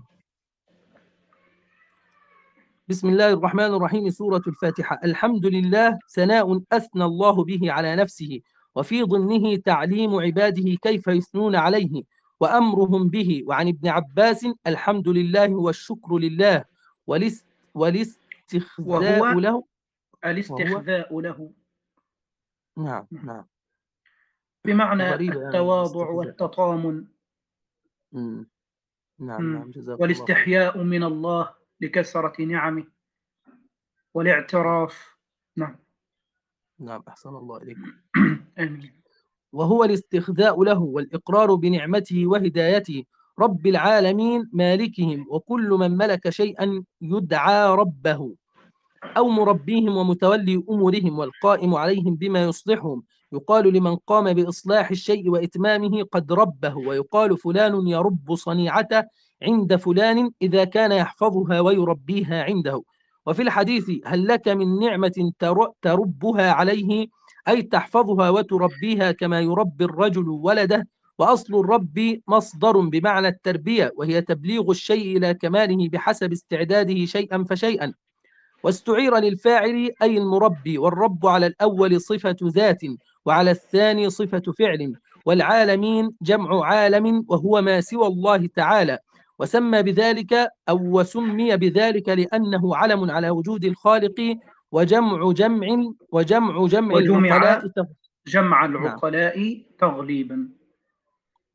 بسم الله الرحمن الرحيم. سورة الفاتحة. الحمد لله ثناء أثنى الله به على نفسه، وفي ضمنه تعليم عباده كيف يثنون عليه وأمرهم به. وعن ابن عباس الحمد لله والشكر لله والاست والاستخذاء له الاستخذاء له نعم نعم بمعنى التواضع والتطامن. نعم نعم جزاك والاستحياء من الله لكثرة نعمه والاعتراف. نعم نعم أحسن الله إليكم. آمين. وهو الاستخذاء له والإقرار بنعمته وهدايته، رب العالمين مالكهم، وكل من ملك شيئا يدعى ربه أو مربيهم ومتولي أمورهم والقائم عليهم بما يصلحهم. يقال لمن قام بإصلاح الشيء وإتمامه قد ربه، ويقال فلان يرب صنيعته عند فلان إذا كان يحفظها ويربيها عنده. وفي الحديث هل لك من نعمة تربها عليه، أي تحفظها وتربيها كما يربي الرجل ولده. وأصل الرب مصدر بمعنى التربية، وهي تبليغ الشيء إلى كماله بحسب استعداده شيئا فشيئا. واستعير للفاعل أي المربي، والرب على الأول صفة ذات وعلى الثاني صفة فعل. والعالمين جمع عالم وهو ما سوى الله تعالى، وسمى بذلك أو وسمي بذلك لأنه علم على وجود الخالق. وجمع جمع وجمع جمع وجمع العقلاء جمع العقلاء تغليبا.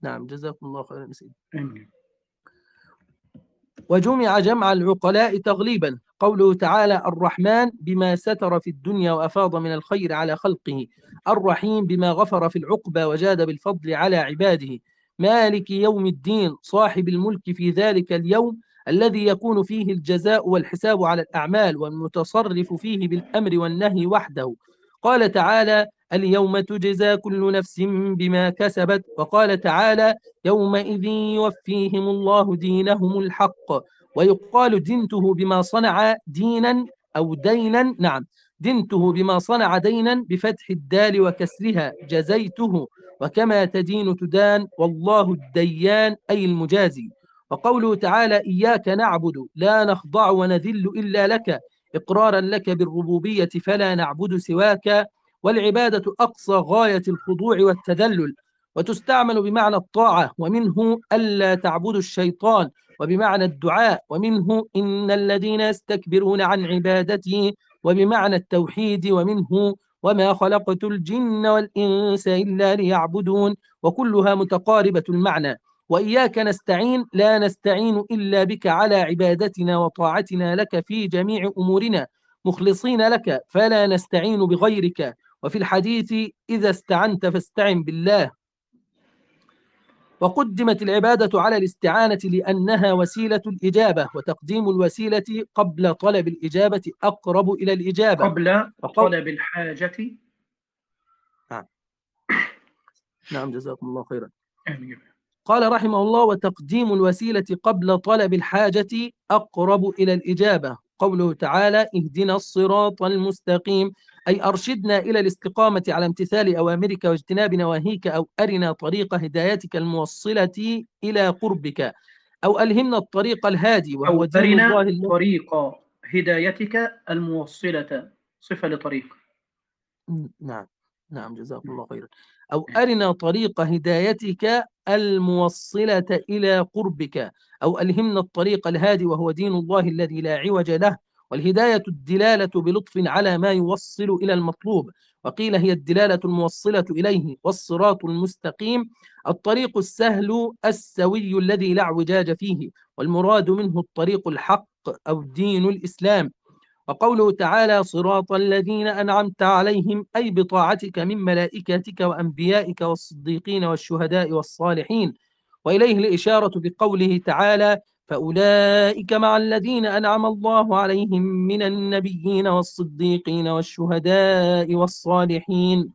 نعم جزاكم الله خيرا سيدي. آمين. وجمع جمع العقلاء تغليبا قوله تعالى الرحمن بما ستر في الدنيا وأفاض من الخير على خلقه، الرحيم بما غفر في العقبى وجاد بالفضل على عباده، مالك يوم الدين صاحب الملك في ذلك اليوم الذي يكون فيه الجزاء والحساب على الأعمال والمتصرف فيه بالأمر والنهي وحده. قال تعالى اليوم تجزى كل نفس بما كسبت. وقال تعالى يومئذ يوفيهم الله دينهم الحق. ويقال دنته بما صنع دينا أو دينا، نعم دنته بما صنع دينا بفتح الدال وكسرها جزيته، وكما تدين تدان والله الديان أي المجازي. وقوله تعالى إياك نعبد لا نخضع ونذل إلا لك إقرارا لك بالربوبية فلا نعبد سواك. والعبادة أقصى غاية الخضوع والتذلل، وتستعمل بمعنى الطاعة، ومنه ألا تعبدوا الشيطان، وبمعنى الدعاء، ومنه إن الذين يستكبرون عن عبادته، وبمعنى التوحيد، ومنه وما خلقت الجن والإنس إلا ليعبدون، وكلها متقاربة المعنى. وإياك نستعين لا نستعين إلا بك على عبادتنا وطاعتنا لك في جميع أمورنا مخلصين لك فلا نستعين بغيرك. وفي الحديث إذا استعنت فاستعن بالله. وقدمت العبادة على الاستعانة لأنها وسيلة الإجابة، وتقديم الوسيلة قبل طلب الإجابة أقرب إلى الإجابة. قبل طلب الحاجة. نعم نعم جزاكم الله خيرا. آمين. قال رحمه الله وتقديم الوسيلة قبل طلب الحاجة أقرب إلى الإجابة. قوله تعالى اهدنا الصراط المستقيم أي أرشدنا إلى الاستقامة على امتثال أوامرك واجتناب نواهيك، أو أرنا طريق هدايتك الموصلة إلى قربك، أو ألهمنا الطريق الهادي وهو أو دين الله أرنا الذي طريق هدايتك الموصلة، صفة لطريق. نعم نعم جزاكم الله خيرا. أو أرنا طريق هدايتك الموصلة إلى قربك، أو ألهمنا الطريق الهادي وهو دين الله الذي لا عوج له. والهداية الدلالة بلطف على ما يوصل إلى المطلوب، وقيل هي الدلالة الموصلة إليه. والصراط المستقيم الطريق السهل السوي الذي لا اعوجاج فيه، والمراد منه الطريق الحق أو دين الإسلام. وقوله تعالى صراط الذين أنعمت عليهم أي بطاعتك من ملائكتك وأنبيائك والصديقين والشهداء والصالحين. وإليه الإشارة بقوله تعالى فأولئك مع الذين أنعم الله عليهم من النبيين والصديقين والشهداء والصالحين.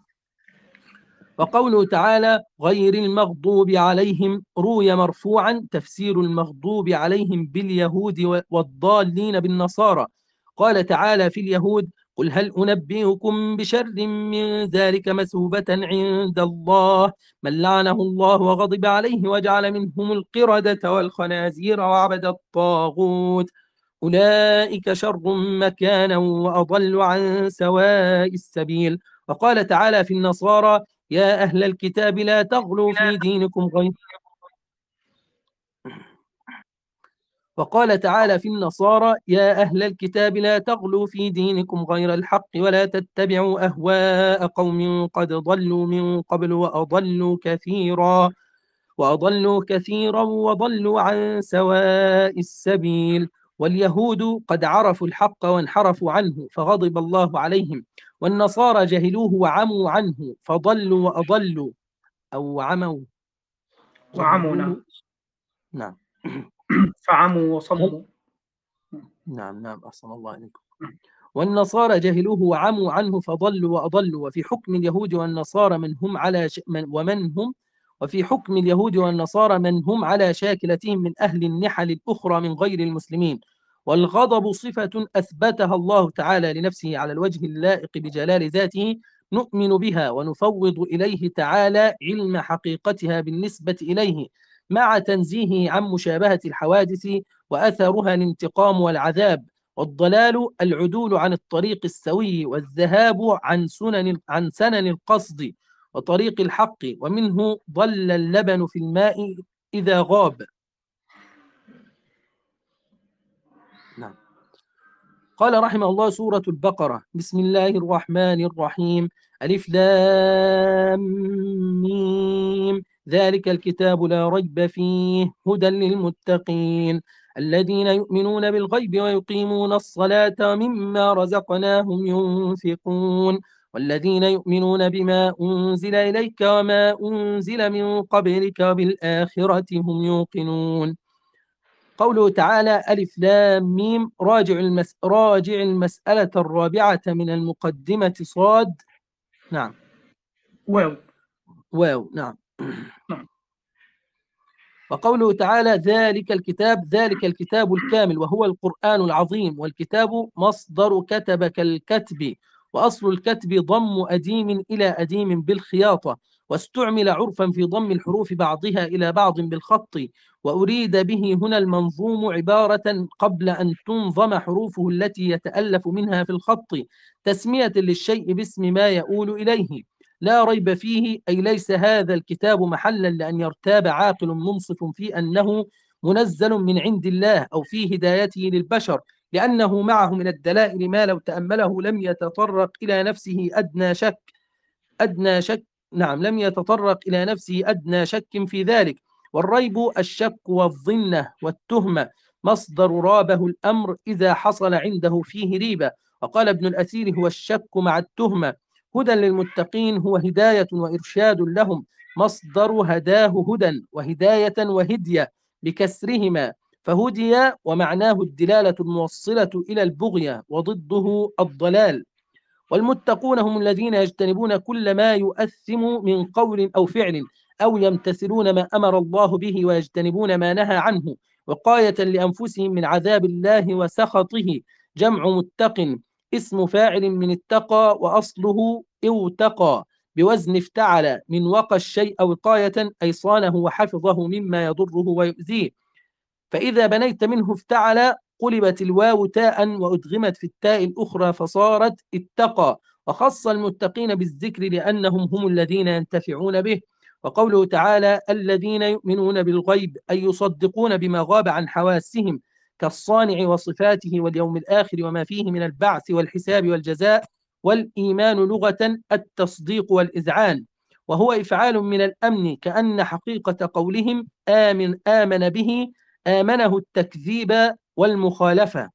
وقوله تعالى غير المغضوب عليهم روي مرفوعا تفسير المغضوب عليهم باليهود والضالين بالنصارى. قال تعالى في اليهود قل هل أنبئكم بشر من ذلك مثوبة عند الله من لعنه الله وغضب عليه وجعل منهم القردة والخنازير وعبد الطاغوت أولئك شر مكانا وأضل عن سواء السبيل. وقال تعالى في النصارى يا أهل الكتاب لا تغلوا في دينكم غير وقال تعالى في النصارى يا أهل الكتاب لا تغلوا في دينكم غير الحق ولا تتبعوا أهواء قوم قد ضلوا من قبل وأضلوا كثيرا وأضلوا كثيرا وضلوا عن سواء السبيل. واليهود قد عرفوا الحق وانحرفوا عنه فغضب الله عليهم، والنصارى جهلوه وعموا عنه فضلوا وأضلوا أو عموا وعمونا. نعم فعموا وصموا. نعم نعم أحسن الله عليكم. والنصارى جهلوه وعموا عنه فضلوا وأضلوا. وفي حكم اليهود والنصارى من هم على ش... من ومن هم وفي حكم اليهود والنصارى من هم على شاكلتهم من أهل النحل الأخرى من غير المسلمين. والغضب صفة أثبتها الله تعالى لنفسه على الوجه اللائق بجلال ذاته نؤمن بها ونفوض إليه تعالى علم حقيقتها بالنسبة إليه، مع تنزيهه عن مشابهة الحوادث وأثرها الانتقام والعذاب. والضلال العدول عن الطريق السوي والذهاب عن سنن عن سنن القصد وطريق الحق، ومنه ضل اللبن في الماء إذا غاب. نعم. قال رحمه الله سورة البقرة بسم الله الرحمن الرحيم ألف لام ميم ذلك الكتاب لا ريب فيه هدى للمتقين الذين يؤمنون بالغيب ويقيمون الصلاة ومما رزقناهم ينفقون والذين يؤمنون بما أنزل إليك وما أنزل من قبلك وبالآخرة هم يوقنون. قوله تعالى ألف لام ميم راجع, المس... راجع المسألة الرابعة من المقدمة صاد. نعم واو واو نعم. نعم. وقوله تعالى ذلك الكتاب ذلك الكتاب الكامل وهو القرآن العظيم والكتاب مصدر كتب كالكتب وأصل الكتب ضم أديم إلى أديم بالخياطة واستعمل عرفا في ضم الحروف بعضها إلى بعض بالخط وأريد به هنا المنظوم عبارة قبل أن تنظم حروفه التي يتألف منها في الخط تسمية للشيء باسم ما يؤول إليه لا ريب فيه أي ليس هذا الكتاب محلا لأن يرتاب عاقل منصف في أنه منزل من عند الله أو في هدايته للبشر لأنه معه من الدلائل ما لو تأمله لم يتطرق إلى نفسه أدنى شك أدنى شك نعم لم يتطرق إلى نفسه أدنى شك في ذلك. والريب الشك والظنة والتهمة مصدر رابه الأمر إذا حصل عنده فيه ريبة. وقال ابن الأثير هو الشك مع التهمة. هدى للمتقين هو هداية وإرشاد لهم مصدر هداه هدى وهداية وهدية بكسرهما فهدي ومعناه الدلالة الموصلة إلى البغية وضده الضلال. والمتقون هم الذين يجتنبون كل ما يؤثم من قول أو فعل أو يمتثلون ما أمر الله به ويجتنبون ما نهى عنه وقاية لأنفسهم من عذاب الله وسخطه. جمع متق اسم فاعل من اتقى وأصله اوتقى بوزن افتعل من وقى الشيء وقاية أي صانه وحفظه مما يضره ويؤذيه. فإذا بنيت منه افتعل قلبت الواو تاء وأدغمت في التاء الأخرى فصارت اتقى وخص المتقين بالذكر لأنهم هم الذين ينتفعون به. وقوله تعالى الذين يؤمنون بالغيب أي يصدقون بما غاب عن حواسهم كالصانع وصفاته واليوم الآخر وما فيه من البعث والحساب والجزاء. والإيمان لغة التصديق والإذعان وهو إفعال من الأمن كأن حقيقة قولهم آمن آمن به آمنه التكذيب والمخالفة.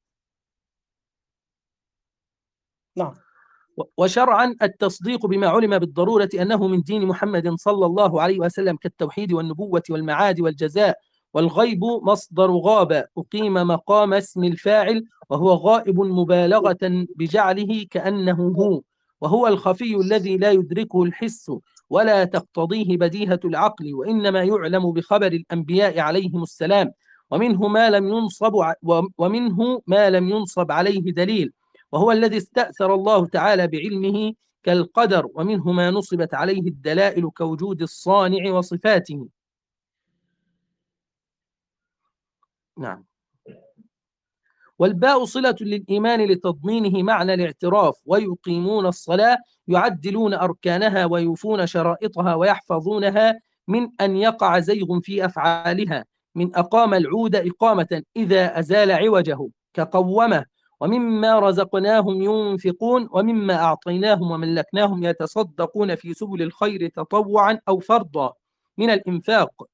نعم. وشرعا التصديق بما علم بالضرورة أنه من دين محمد صلى الله عليه وسلم كالتوحيد والنبوة والمعاد والجزاء. والغيب مصدر غاب أقيم مقام اسم الفاعل وهو غائب مبالغة بجعله كأنه هو وهو الخفي الذي لا يدركه الحس ولا تقتضيه بديهة العقل وإنما يعلم بخبر الأنبياء عليهم السلام ومنه ما لم ينصب ومنه ما لم ينصب عليه دليل وهو الذي استأثر الله تعالى بعلمه كالقدر ومنه ما نصبت عليه الدلائل كوجود الصانع وصفاته. نعم. والباء صلة للإيمان لتضمينه معنى الاعتراف ويقيمون الصلاة يعدلون أركانها ويوفون شرائطها ويحفظونها من أن يقع زيغ في أفعالها من أقام العود إقامة إذا أزال عوجه كقومه. ومما رزقناهم ينفقون ومما أعطيناهم وملكناهم يتصدقون في سبل الخير تطوعا أو فرضا من الإنفاق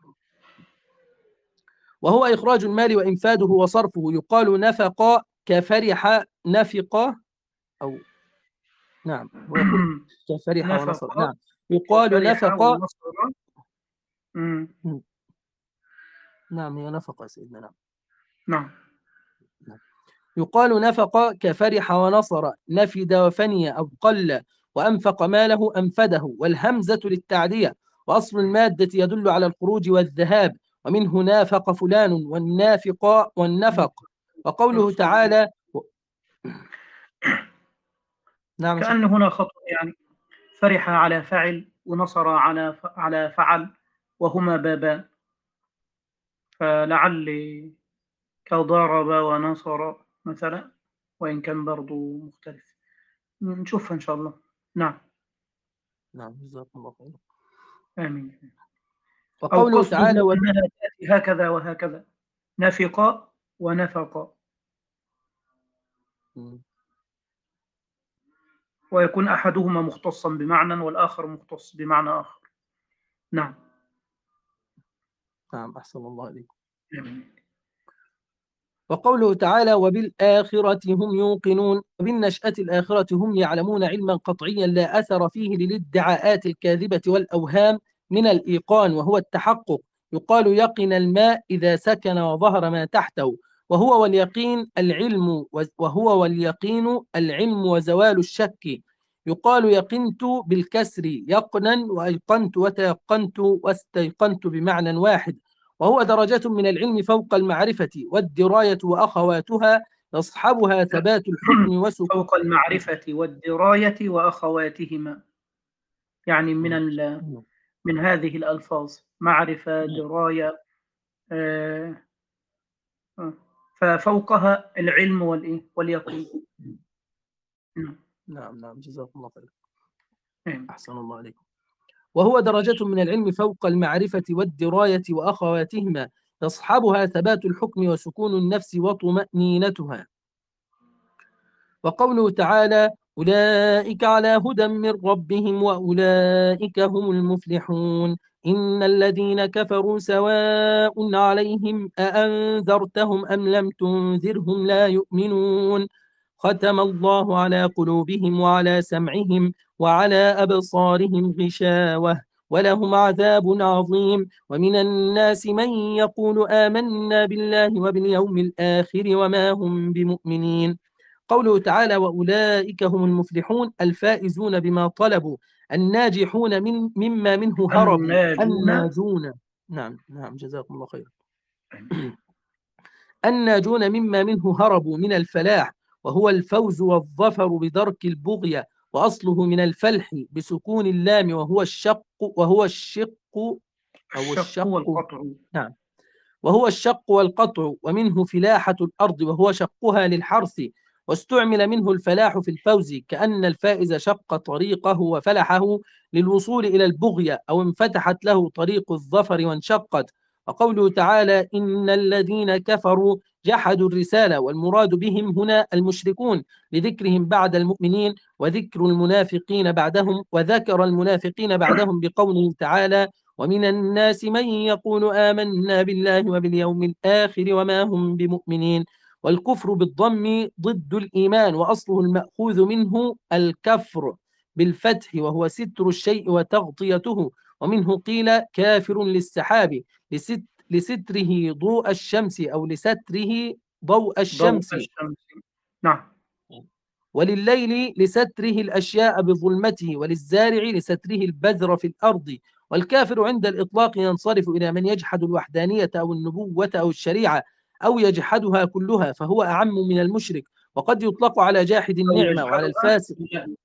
وهو إخراج المال وإنفاده وصرفه. يقال نفق كفرح نفق أو نعم ويقول كفرح ونصر. نعم يقال نفق نعم هي نفق سيدنا. نعم نعم يقال نفق كفرح ونصر نفد وفني أو قل وأنفق ماله أنفده والهمزة للتعدية وأصل المادة يدل على الخروج والذهاب ومنه نافق فلان والنافق والنفق. وقوله تعالى نعم كأن هنا خطأ يعني فرح على فعل ونصر على على فعل وهما بابان فلعل كضرب ونصر مثلا وإن كان برضو مختلف نشوفها إن شاء الله. نعم نعم جزاكم الله خير. آمين. وقوله تعالى و... هكذا وهكذا نفق ونفق م. ويكون أحدهما مختصا بمعنى والآخر مختص بمعنى آخر. نعم نعم أحسن الله عليكم. آمين. وقوله تعالى وبالآخرة هم يوقنون، وبالنشأة الآخرة هم يعلمون علما قطعيا لا أثر فيه للادعاءات الكاذبة والأوهام من الإيقان وهو التحقق. يقال يقن الماء إذا سكن وظهر ما تحته، وهو واليقين العلم وهو واليقين العلم وزوال الشك. يقال يقنت بالكسر يقنا، وأيقنت وتيقنت واستيقنت بمعنى واحد. وهو درجة من العلم فوق المعرفة، والدراية وأخواتها يصحبها ثبات الحكم وسكون. فوق المعرفة والدراية وأخواتهما، يعني من ال... من هذه الألفاظ معرفة، دراية، آه، آه، ففوقها العلم والإيه واليقين. نعم نعم نعم جزاكم الله خير. آمين. أحسن الله عليكم. وهو درجة من العلم فوق المعرفة والدراية وأخواتهما يصحبها ثبات الحكم وسكون النفس وطمأنينتها. وقوله تعالى أولئك على هدى من ربهم وأولئك هم المفلحون. إن الذين كفروا سواء عليهم أأنذرتهم أم لم تنذرهم لا يؤمنون. ختم الله على قلوبهم وعلى سمعهم وعلى أبصارهم غشاوة ولهم عذاب عظيم. ومن الناس من يقول آمنا بالله وباليوم الآخر وما هم بمؤمنين. قوله تعالى وأولئك هم المفلحون الفائزون بما طلبوا، الناجحون من مما منه هربوا، الناجون. الناجون. نعم نعم جزاكم الله خير. الناجون مما منه هربوا من الفلاح، وهو الفوز والظفر بدرك البغية، وأصله من الفلح بسكون اللام، وهو الشق وهو الشق أو الشق الشق والقطع. نعم وهو الشق والقطع، ومنه فلاحة الأرض وهو شقها للحرث، واستعمل منه الفلاح في الفوز، كأن الفائز شق طريقه وفلحه للوصول إلى البغية، أو انفتحت له طريق الظفر وانشقت. وقوله تعالى إن الذين كفروا جحدوا الرسالة، والمراد بهم هنا المشركون لذكرهم بعد المؤمنين، وذكر المنافقين بعدهم وذكر المنافقين بعدهم بقوله تعالى ومن الناس من يقول آمنا بالله وباليوم الآخر وما هم بمؤمنين. والكفر بالضم ضد الإيمان، وأصله المأخوذ منه الكفر بالفتح، وهو ستر الشيء وتغطيته. ومنه قيل كافر للسحاب لست لستره ضوء الشمس، أو لستره ضوء الشمس. ضوء الشمس. نعم. ولليل لستره الأشياء بظلمته، وللزارع لستره البذر في الأرض. والكافر عند الإطلاق ينصرف إلى من يجحد الوحدانية أو النبوة أو الشريعة، أو يجحدها كلها، فهو أعم من المشرك. وقد يطلق على جاحد النعمة وعلى الفاسق.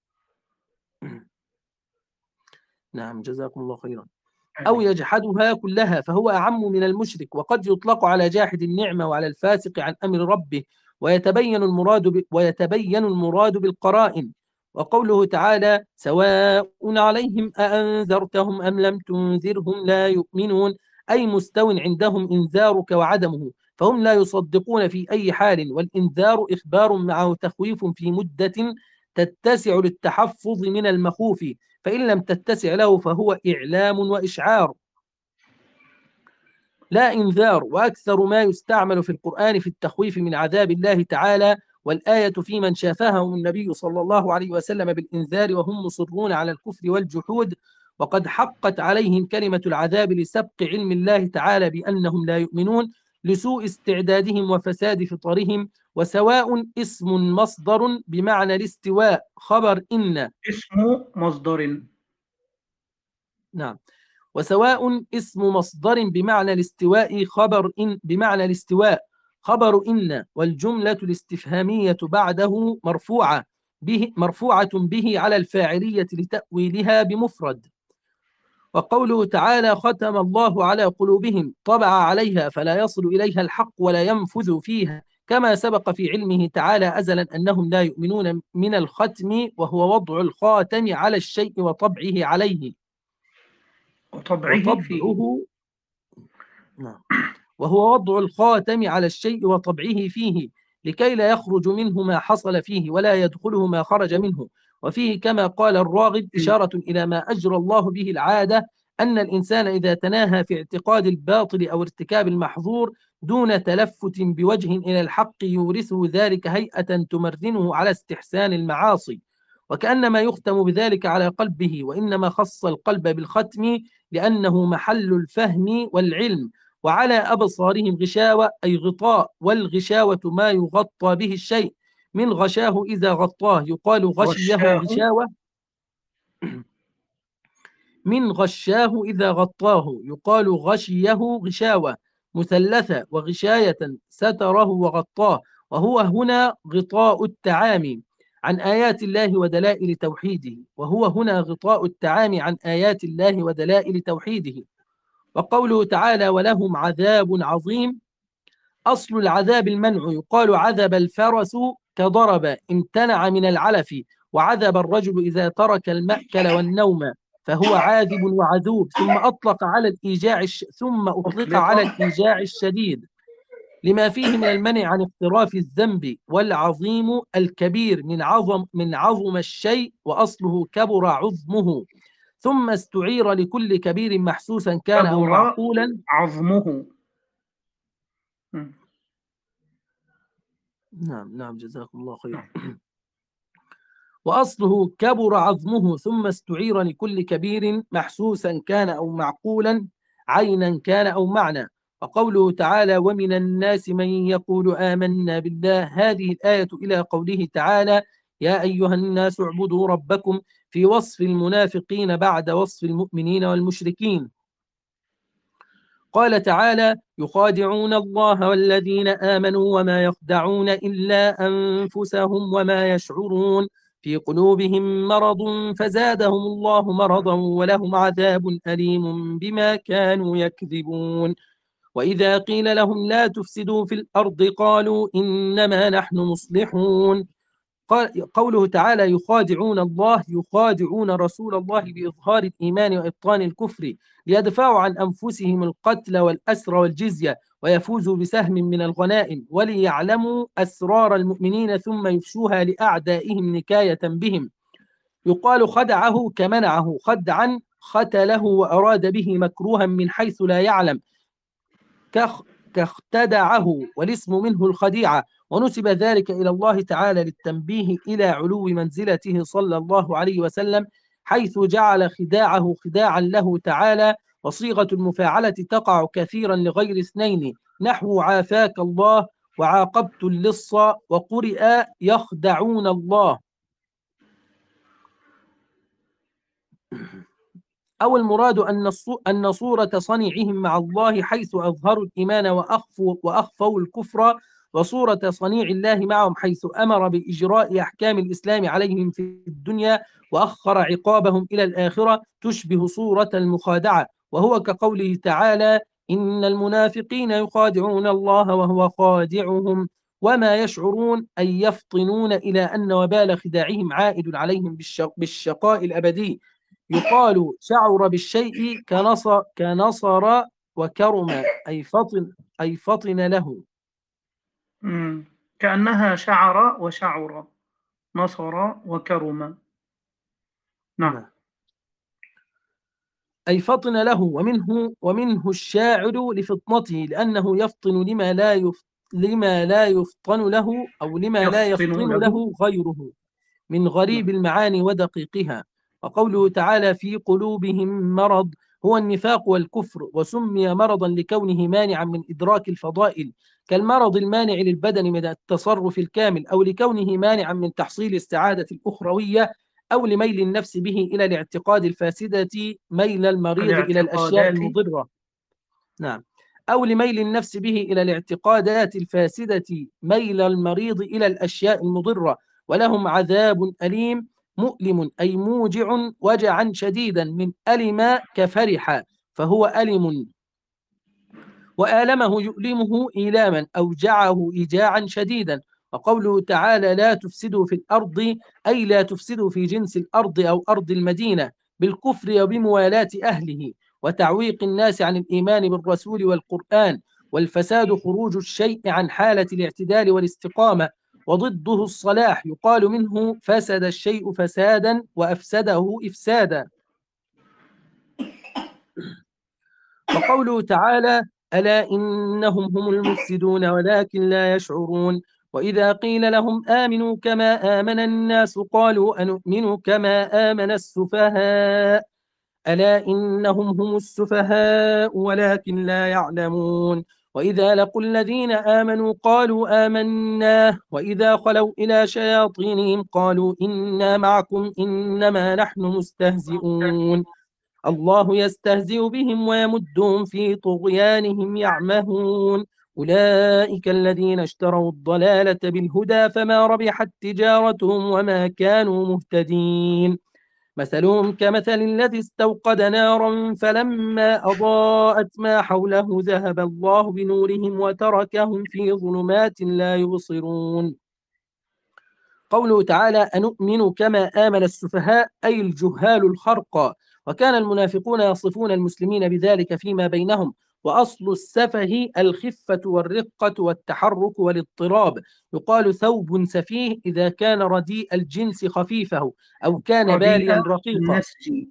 نعم جزاكم الله خيرا. أو يجحدها كلها، فهو أعم من المشرك. وقد يطلق على جاحد النعمة وعلى الفاسق عن أمر ربه، ويتبين المراد ب... ويتبين المراد بالقرائن. وقوله تعالى سواء عليهم أأنذرتهم أم لم تنذرهم لا يؤمنون، أي مستو عندهم إنذارك وعدمه، فهم لا يصدقون في أي حال. والإنذار إخبار معه تخويف في مدة تتسع للتحفظ من المخوف، فإن لم تتسع له فهو إعلام وإشعار لا إنذار. وأكثر ما يستعمل في القرآن في التخويف من عذاب الله تعالى، والآية في من شافههم النبي صلى الله عليه وسلم بالإنذار وهم مصرون على الكفر والجحود، وقد حقت عليهم كلمة العذاب لسبق علم الله تعالى بأنهم لا يؤمنون، لسوء استعدادهم وفساد فطرهم. وسواء اسم مصدر بمعنى الاستواء خبر إن اسم مصدر. نعم. وسواء اسم مصدر بمعنى الاستواء خبر إن بمعنى الاستواء خبر إن، والجملة الاستفهامية بعده مرفوعة به مرفوعة به على الفاعلية لتأويلها بمفرد. وقوله تعالى ختم الله على قلوبهم طبع عليها فلا يصل إليها الحق ولا ينفذ فيها، كما سبق في علمه تعالى أزلا أنهم لا يؤمنون من الختم، وهو وضع الخاتم على الشيء وطبعه عليه. وطبعه فيه. نعم. وهو وضع الخاتم على الشيء وطبعه فيه، لكي لا يخرج منه ما حصل فيه ولا يدخله ما خرج منه. وفيه كما قال الراغب إشارة إلى ما أجرى الله به العادة أن الإنسان إذا تناهى في اعتقاد الباطل أو ارتكاب المحظور دون تلفت بوجه إلى الحق يورثه ذلك هيئة تمرنه على استحسان المعاصي، وكأنما يختم بذلك على قلبه، وإنما خص القلب بالختم لأنه محل الفهم والعلم. وعلى أبصارهم غشاوة أي غطاء، والغشاوة ما يغطى به الشيء، من غشاه إذا غطاه يقال غشيه غشاه غشاوة من غشاه إذا غطاه يقال غشيه غشاوة مثلثة، وغشاية ستره وغطاه، وهو هنا غطاء التعامي عن آيات الله ودلائل توحيده وهو هنا غطاء التعامي عن آيات الله ودلائل توحيده. وقوله تعالى ولهم عذاب عظيم، أصل العذاب المنع، يقال عذب الفرس كضرب امتنع من العلف، وعذب الرجل إذا ترك المأكل والنوم فهو عاذب وعذوب، ثم أطلق على الإيجاع الش... ثم أطلق على الإيجاع الشديد لما فيه من المنع عن اقتراف الذنب. والعظيم الكبير من عظم من عظم الشيء، وأصله كبر عظمه، ثم استعير لكل كبير محسوسا كان أو كبر معقولا عظمه. نعم نعم جزاكم الله خير. وأصله كبر عظمه، ثم استعير لكل كبير محسوسا كان أو معقولا، عينا كان أو معنى. وقوله تعالى ومن الناس من يقول آمنا بالله، هذه الآية إلى قوله تعالى يا أيها الناس اعبدوا ربكم، في وصف المنافقين بعد وصف المؤمنين والمشركين. قال تعالى يخادعون الله والذين آمنوا وما يخدعون إلا أنفسهم وما يشعرون، في قلوبهم مرض فزادهم الله مرضا ولهم عذاب أليم بما كانوا يكذبون. وإذا قيل لهم لا تفسدوا في الأرض قالوا إنما نحن مصلحون. قوله تعالى يخادعون الله، يخادعون رسول الله بإظهار الإيمان وإبطان الكفر ليدفعوا عن أنفسهم القتل والأسر والجزية ويفوزوا بسهم من الغنائم، وليعلموا أسرار المؤمنين ثم يفشوها لأعدائهم نكاية بهم. يقال خدعه كمنعه خدعا، ختله وأراد به مكروها من حيث لا يعلم كاختدعه، والاسم منه الخديعة، ونسب ذلك إلى الله تعالى للتنبيه إلى علو منزلته صلى الله عليه وسلم، حيث جعل خداعه خداعا له تعالى. وصيغة المفاعلة تقع كثيرا لغير اثنين، نحو عافاك الله وعاقبت اللص، وقرئ يخدعون الله. أو المراد أن صورة صنيعهم مع الله حيث أظهروا الإيمان وأخفوا, وأخفوا الكفر، وصورة صنيع الله معهم حيث أمر بإجراء أحكام الإسلام عليهم في الدنيا وأخر عقابهم إلى الآخرة، تشبه صورة المخادعة، وهو كقوله تعالى إن المنافقين يخادعون الله وهو خادعهم وما يشعرون، أي يفطنون إلى أن وبال خداعهم عائد عليهم بالشقاء الأبدي. يقال شعر بالشيء كنصر, كنصر وكرم، أي فطن, أي فطن له. مم. كأنها شعر وشعر، نصر وكرم. نعم. أي فطن له، ومنه, ومنه الشاعر لفطنته لأنه يفطن لما لا يفطن, لما لا يفطن له أو لما لا يفطن له, له غيره من غريب المعاني ودقيقها. وقوله تعالى في قلوبهم مرض هو النفاق والكفر، وسمي مرضا لكونه مانعا من إدراك الفضائل، كالمرض المانع للبدن من التصرف الكامل، أو لكونه مانعا من تحصيل السعادة الأخروية، أو لميل النفس به إلى الاعتقاد الفاسدة ميل المريض إلى الأشياء المضرة. نعم. أو لميل النفس به إلى الاعتقادات الفاسدة ميل المريض إلى الأشياء المضرة. ولهم عذاب أليم مؤلم أي موجع وجعا شديدا، من ألم كفرح فهو ألم، وآلمه يؤلمه إيلاما، أوجعه إيجاعا شديدا. وقوله تعالى لا تفسدوا في الأرض أي لا تفسدوا في جنس الأرض أو أرض المدينة بالكفر وبموالاة أهله وتعويق الناس عن الإيمان بالرسول والقرآن. والفساد خروج الشيء عن حالة الاعتدال والاستقامة، وضده الصلاح، يقال منه فسد الشيء فسادا وأفسده إفسادا. وقوله تعالى ألا إنهم هم المفسدون ولكن لا يشعرون وإذا قيل لهم آمنوا كما آمن الناس قالوا أنؤمن كما آمن السفهاء ألا إنهم هم السفهاء ولكن لا يعلمون وإذا لقوا الذين آمنوا قالوا آمنا وإذا خلوا إلى شياطينهم قالوا إنا معكم إنما نحن مستهزئون الله يستهزئ بهم ويمدهم في طغيانهم يعمهون أولئك الذين اشتروا الضلالة بالهدى فما ربحت تجارتهم وما كانوا مهتدين مثلهم كمثل الذي استوقد نارا فلما أضاءت ما حوله ذهب الله بنورهم وتركهم في ظلمات لا يبصرون قوله تعالى أنؤمن كما آمن السفهاء أي الجهال الخرقى وكان المنافقون يصفون المسلمين بذلك فيما بينهم وأصل السفه الخفة والرقة والتحرك والاضطراب يقال ثوب سفيه إذا كان رديء الجنس خفيفه أو كان باليا رقيقا النسج.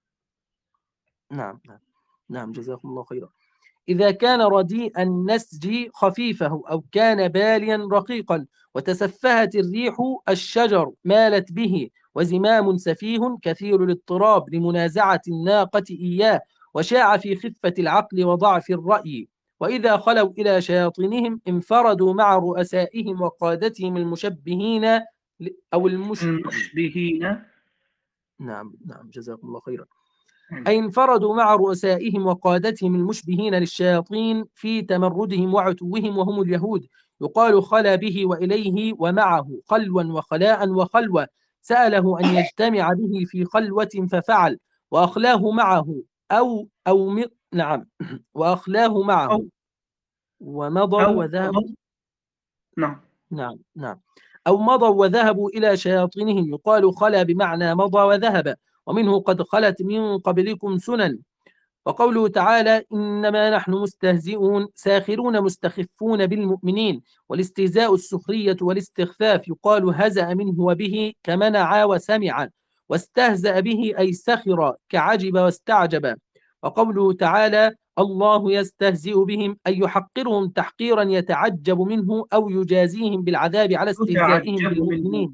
نعم نعم نعم جزاكم الله خيرا إذا كان رديء النسج خفيفه أو كان باليا رقيقا وتسفهت الريح الشجر مالت به وزمام سفيه كثير الاضطراب لمنازعة الناقة إياه وشاع في خفة العقل وضعف الرأي وإذا خلوا إلى شياطينهم انفردوا مع رؤسائهم وقادتهم المشبهين أو المشبهين نعم نعم جزاكم الله خيرا أي انفردوا مع رؤسائهم وقادتهم المشبهين للشياطين في تمردهم وعتوهم وهم اليهود يقال خلا به وإليه ومعه خلوا وخلاء وخلوة سأله أن يجتمع به في خلوة ففعل وأخلاه معه أو أو م... نعم وأخلاه معه أو ومضوا أو وذهبوا نعم نعم نعم أو مضوا وذهبوا إلى شياطينهم يقال خلا بمعنى مضى وذهب ومنه قد خلت من قبلكم سنن وقوله تعالى إنما نحن مستهزئون ساخرون مستخفون بالمؤمنين والاستهزاء السخرية والاستخفاف يقال هزأ منه وبه كمنع وسمع واستهزأ به أي سخر كعجب واستعجب وقوله تعالى الله يستهزئ بهم أي يحقرهم تحقيرا يتعجب منه أو يجازيهم بالعذاب على استهزائهم يتعجب بالمؤمنين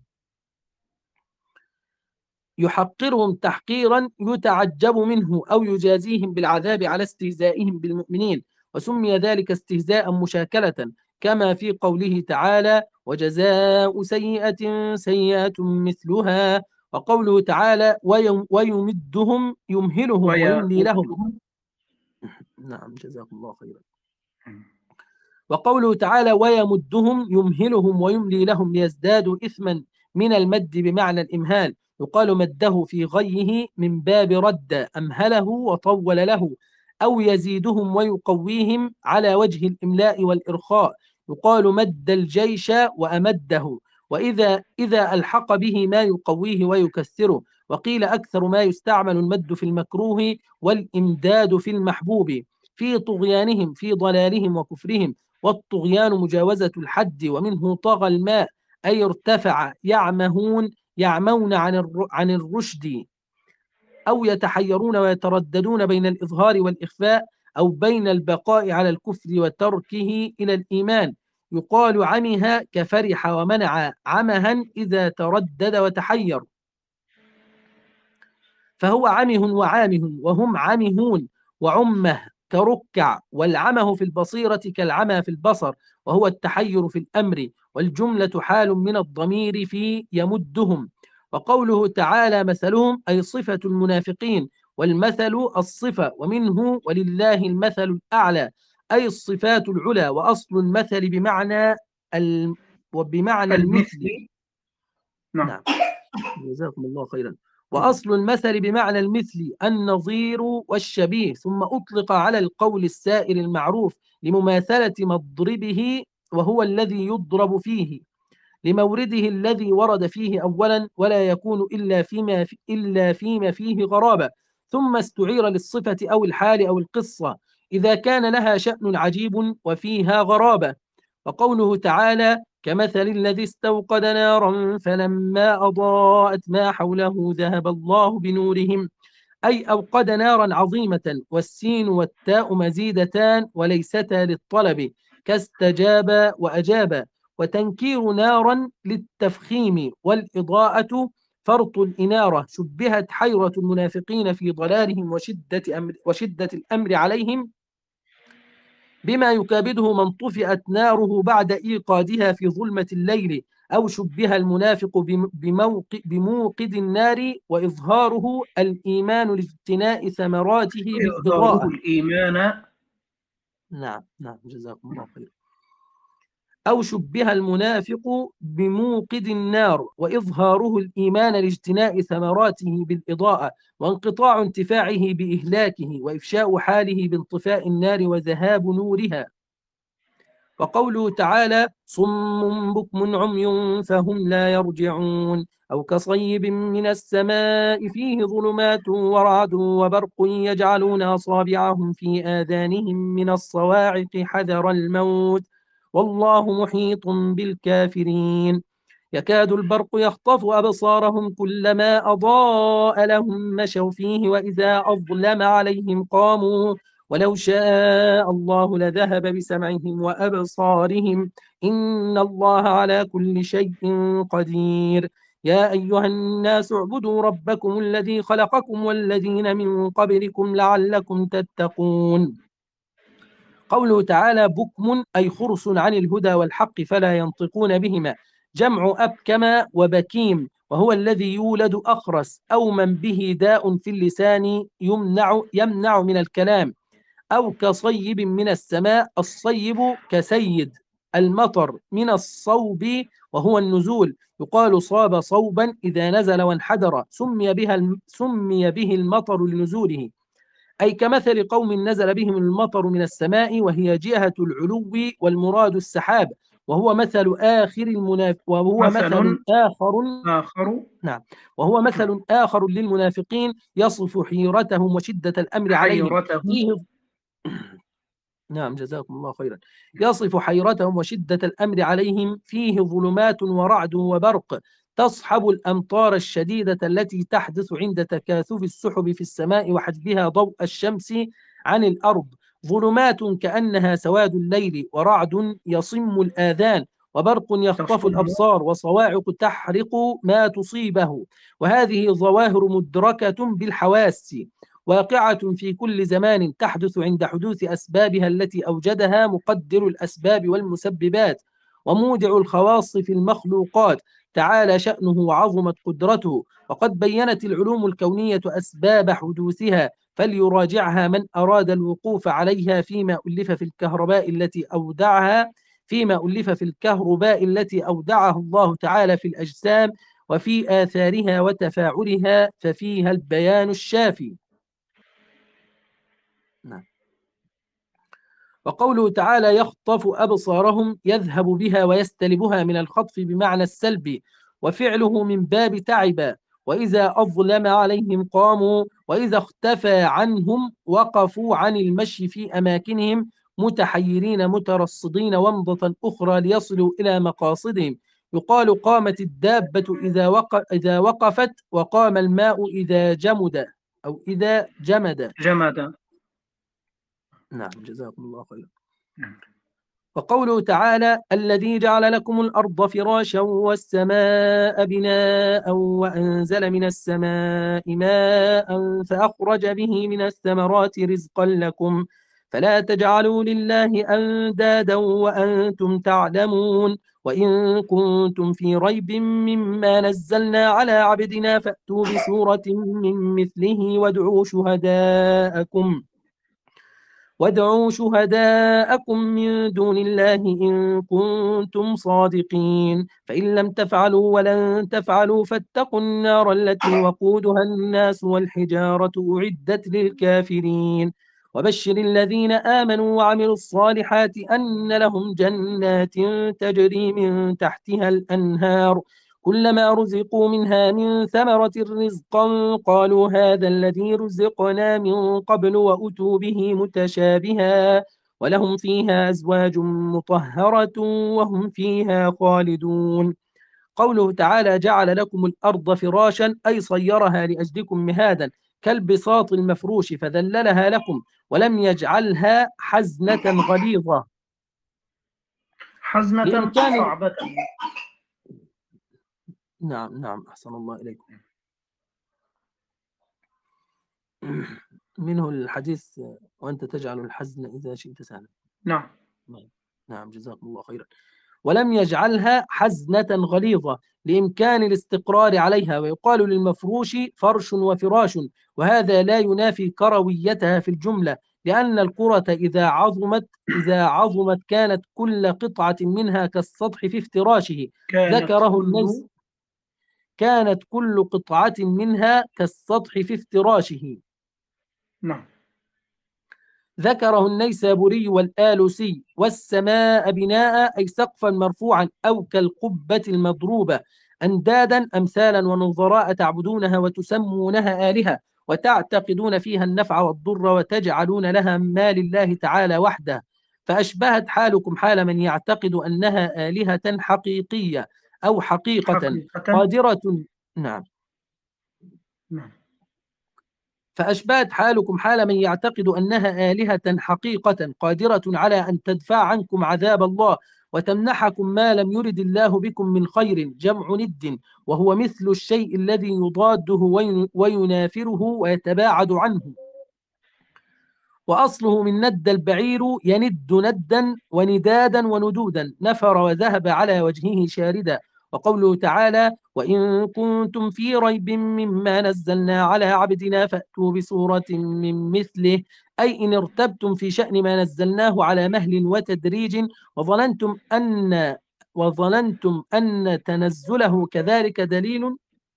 يحقرهم تحقيرا يتعجب منه أو يجازيهم بالعذاب على استهزائهم بالمؤمنين وسمي ذلك استهزاء مشاكلة كما في قوله تعالى وجزاء سيئة سيئة مثلها وقوله تعالى ويمدهم يمهلهم ويملي لهم نعم جزاكم الله خيرا وقوله تعالى ويمدهم يمهلهم ويملي لهم ليزدادوا إثما من المد بمعنى الإمهال يقال مده في غيه من باب رد أمهله وطول له أو يزيدهم ويقويهم على وجه الإملاء والإرخاء يقال مد الجيش وأمده وإذا إذا ألحق به ما يقويه ويكثره وقيل أكثر ما يستعمل المد في المكروه والإمداد في المحبوب في طغيانهم في ضلالهم وكفرهم والطغيان مجاوزة الحد ومنه طغى الماء أي ارتفع يعمهون يعمون عن عن الرشد أو يتحيرون ويترددون بين الإظهار والإخفاء أو بين البقاء على الكفر وتركه إلى الإيمان يقال عمها كفرح ومنع عمها إذا تردد وتحير فهو عمه وعامه وهم عمهون وعمه كركع والعمه في البصيرة كالعمى في البصر وهو التحير في الأمر والجملة حال من الضمير في يمدهم وقوله تعالى مثلهم أي صفة المنافقين والمثل الصفة ومنه ولله المثل الأعلى أي الصفات العلى وأصل المثل بمعنى ال... وبمعنى المثل نعم, نعم. جزاكم الله خيرا وأصل المثل بمعنى المثل النظير والشبيه ثم أطلق على القول السائر المعروف لمماثلة مضربه وهو الذي يضرب فيه لمورده الذي ورد فيه أولا ولا يكون إلا فيما, في إلا فيما فيه غرابة ثم استعير للصفة أو الحال أو القصة إذا كان لها شأن عجيب وفيها غرابة وقوله تعالى كمثل الذي استوقد نارا فلما أضاءت ما حوله ذهب الله بنورهم أي أوقد نارا عظيمة، والسين والتاء مزيدتان وليستا للطلب كاستجاب وأجاب. وتنكير نارا للتفخيم، والإضاءة فرط الإنارة. شبهت حيرة المنافقين في ضلالهم وشدة, أمر وشدة الأمر عليهم بما يكابده من طفئت ناره بعد إيقادها في ظلمة الليل، أو شبه المنافق بموقد النار، وإظهاره الإيمان لاجتناء ثمراته إظهاره بالإضاءة. الإيمان. نعم نعم جزاكم الله خير. أو شبه المنافق بموقد النار، وإظهاره الإيمان لاجتناء ثمراته بالإضاءة، وانقطاع انتفاعه بإهلاكه، وإفشاء حاله بانطفاء النار وذهاب نورها. وقوله تعالى: صم بكم عمي فهم لا يرجعون. أو كصيب من السماء فيه ظلمات ورعد وبرق يجعلون أصابعهم في آذانهم من الصواعق حذر الموت والله محيط بالكافرين. يكاد البرق يخطف أبصارهم كلما أضاء لهم مشوا فيه وإذا أظلم عليهم قاموا ولو شاء الله لذهب بسمعهم وأبصارهم إن الله على كل شيء قدير. يا أيها الناس اعبدوا ربكم الذي خلقكم والذين من قبلكم لعلكم تتقون. قوله تعالى: بكم أي خرس عن الهدى والحق فلا ينطقون بهما، جمع أبكم وبكيم، وهو الذي يولد أخرس أو من به داء في اللسان يمنع, يمنع من الكلام. أو كصيب من السماء، الصيب كسيد المطر من الصوب وهو النزول، يقال صاب صوبا إذا نزل وانحدر، سمي, بها سمي به المطر لنزوله. أي كمثل قوم نزل بهم المطر من السماء وهي جهة العلو والمراد السحاب، وهو مثل آخر المنافق وهو مثل, مثل آخر آخر نعم وهو مثل آخر للمنافقين يصف حيرتهم وشدة الأمر عليهم فيه نعم جزاكم الله خيرا. يصف حيرتهم وشدة الأمر عليهم فيه ظلمات ورعد وبرق تصحب الأمطار الشديدة التي تحدث عند تكاثف السحب في السماء وحجبها ضوء الشمس عن الأرض. ظلمات كأنها سواد الليل، ورعد يصم الآذان، وبرق يخطف الأبصار، وصواعق تحرق ما تصيبه. وهذه ظواهر مدركة بالحواس واقعة في كل زمان، تحدث عند حدوث أسبابها التي أوجدها مقدر الأسباب والمسببات ومودع الخواص في المخلوقات تعالى شأنه وعظمت قدرته. وقد بينت العلوم الكونية أسباب حدوثها، فليراجعها من أراد الوقوف عليها فيما ألف في الكهرباء التي أودعها فيما ألف في الكهرباء التي أودعه الله تعالى في الأجسام وفي آثارها وتفاعلها، ففيها البيان الشافي. نعم. وقوله تعالى: يخطف أبصارهم، يذهب بها ويستلبها من الخطف بمعنى السلب، وفعله من باب تعب. وإذا أظلم عليهم قاموا، وإذا اختفى عنهم وقفوا عن المشي في أماكنهم متحيرين مترصدين ومضة أخرى ليصلوا إلى مقاصدهم. يقال قامت الدابة إذا, وق... إذا وقفت، وقام الماء إذا جمد أو إذا جمد جمد. نعم جزاكم الله خيرا. وقوله تعالى: الذي جعل لكم الأرض فراشا والسماء بناء وأنزل من السماء ماء فأخرج به من الثمرات رزقا لكم فلا تجعلوا لله أندادا وأنتم تعلمون. وإن كنتم في ريب مما نزلنا على عبدنا فأتوا بسورة من مثله وادعوا شهداءكم وادعوا شهداءكم من دون الله إن كنتم صادقين، فإن لم تفعلوا ولن تفعلوا فاتقوا النار التي وقودها الناس والحجارة أعدت للكافرين. وبشر الذين آمنوا وعملوا الصالحات أن لهم جنات تجري من تحتها الأنهار كلما رزقوا منها من ثمرة رزقا قالوا هذا الذي رزقنا من قبل وأتوا به متشابها ولهم فيها أزواج مطهرة وهم فيها خالدون. قوله تعالى: جعل لكم الأرض فراشا، أي صيرها لأجلكم مهادا كالبساط المفروش فذللها لكم ولم يجعلها حزنة غليظة حزنة لإمكان صعبة. نعم نعم أحسن الله إليكم. منه الحديث وأنت تجعل الحزن إذا شئت سهلا. نعم نعم جزاكم الله خيرا. ولم يجعلها حزنة غليظة لإمكان الاستقرار عليها، ويقال للمفروش فرش وفراش، وهذا لا ينافي كرويتها في الجملة، لأن الكرة إذا عظمت إذا عظمت كانت كل قطعة منها كالسطح في افتراشه. كانت ذكره كل النيس كانت كل قطعة منها كالسطح في افتراشه. نعم ذكره النيسابوري والآلوسي. والسماء بناء أي سقفا مرفوعا أو كالقبة المضروبة، أندادا أمثالا ونظراء تعبدونها وتسمونها آلهة وتعتقدون فيها النفع والضر وتجعلون لها ما لله تعالى وحده. فأشبهت حالكم حال من يعتقد أنها آلهة حقيقية أو حقيقة حقيقة. قادرة. نعم نعم فأشبهت حالكم حال من يعتقد أنها آلهة حقيقة قادرة على أن تدفع عنكم عذاب الله وتمنحكم ما لم يرد الله بكم من خير، جمع ند، وهو مثل الشيء الذي يضاده وينافره ويتباعد عنه. وأصله من ند البعير يند ندا وندادا وندودا، نفر وذهب على وجهه شاردا. وقوله تعالى: وإن كنتم في ريب مما نزلنا على عبدنا فأتوا بسورة من مثله، أي إن ارتبتم في شأن ما نزلناه على مهل وتدريج وظننتم أن وظننتم أن تنزله كذلك دليل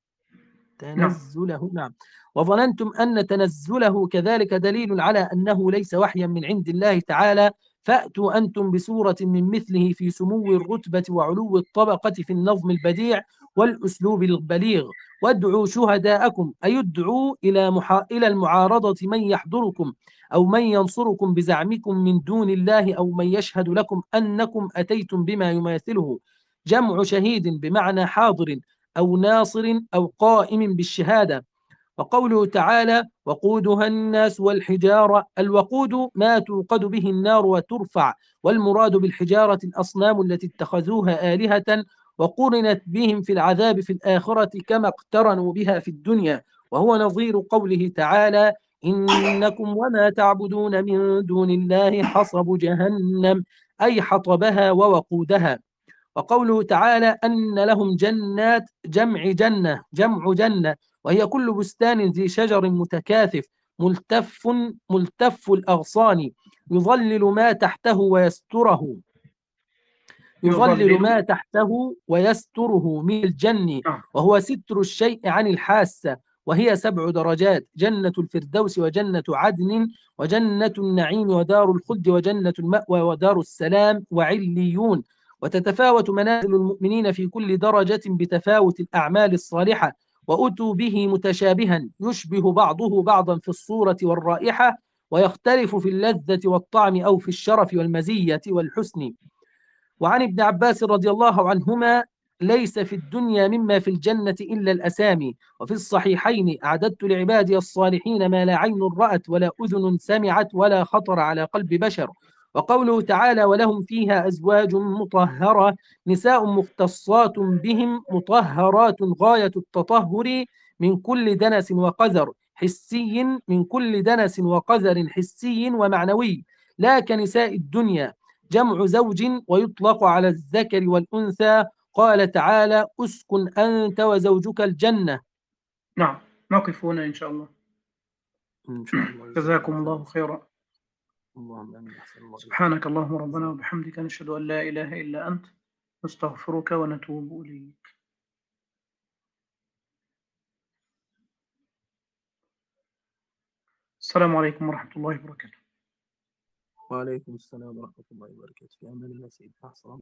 نعم تنزله نعم وظننتم أن تنزله كذلك دليل على أنه ليس وحيا من عند الله تعالى، فأتوا أنتم بسورة من مثله في سمو الرتبة وعلو الطبقة في النظم البديع والأسلوب البليغ، وادعوا شهداءكم، أي ادعوا إلى, محا... إلى المعارضة من يحضركم أو من ينصركم بزعمكم من دون الله أو من يشهد لكم أنكم أتيتم بما يماثله، جمع شهيد بمعنى حاضر أو ناصر أو قائم بالشهادة. وقوله تعالى: وقودها الناس والحجارة، الوقود ما توقد به النار وترفع، والمراد بالحجارة الأصنام التي اتخذوها آلهة وقرنت بهم في العذاب في الآخرة كما اقترنوا بها في الدنيا، وهو نظير قوله تعالى: إنكم وما تعبدون من دون الله حصب جهنم، أي حطبها ووقودها. وقوله تعالى: أن لهم جنات، جمع جنة جمع جنة، وهي كل بستان ذي شجر متكاثف ملتف ملتف الأغصان يظلل ما تحته ويستره يظلل ما يظلل. تحته ويستره من الجن، نعم وهو ستر الشيء عن الحاسة، وهي سبع درجات: جنة الفردوس وجنة عدن وجنة النعيم ودار الخلد وجنة المأوى ودار السلام وعليون. وتتفاوت منازل المؤمنين في كل درجة بتفاوت الأعمال الصالحة، وأتوا به متشابها يشبه بعضه بعضا في الصورة والرائحة، ويختلف في اللذة والطعم أو في الشرف والمزية والحسن. وعن ابن عباس رضي الله عنهما: ليس في الدنيا مما في الجنة إلا الأسامي. وفي الصحيحين: أعددت لعبادي الصالحين ما لا عين رأت ولا أذن سمعت ولا خطر على قلب بشر. وقوله تعالى: ولهم فيها أزواج مطهرة، نساء مختصات بهم مطهرات غاية التطهر من كل دنس وقذر حسي من كل دنس وقذر حسي ومعنوي، لا كنساء الدنيا، جمع زوج ويطلق على الذكر والأنثى. قال تعالى: أسكن أنت وزوجك الجنة. نعم نقف هنا إن شاء الله. إن شاء الله. جزاكم الله خيرا. اللهم آمين. أحسن الله. سبحانك اللهم ربنا وبحمدك، نشهد أن لا إله إلا أنت، نستغفرك ونتوب إليك. السلام عليكم ورحمة الله وبركاته. وعليكم السلام ورحمة الله وبركاته. في أمان الله سيدنا.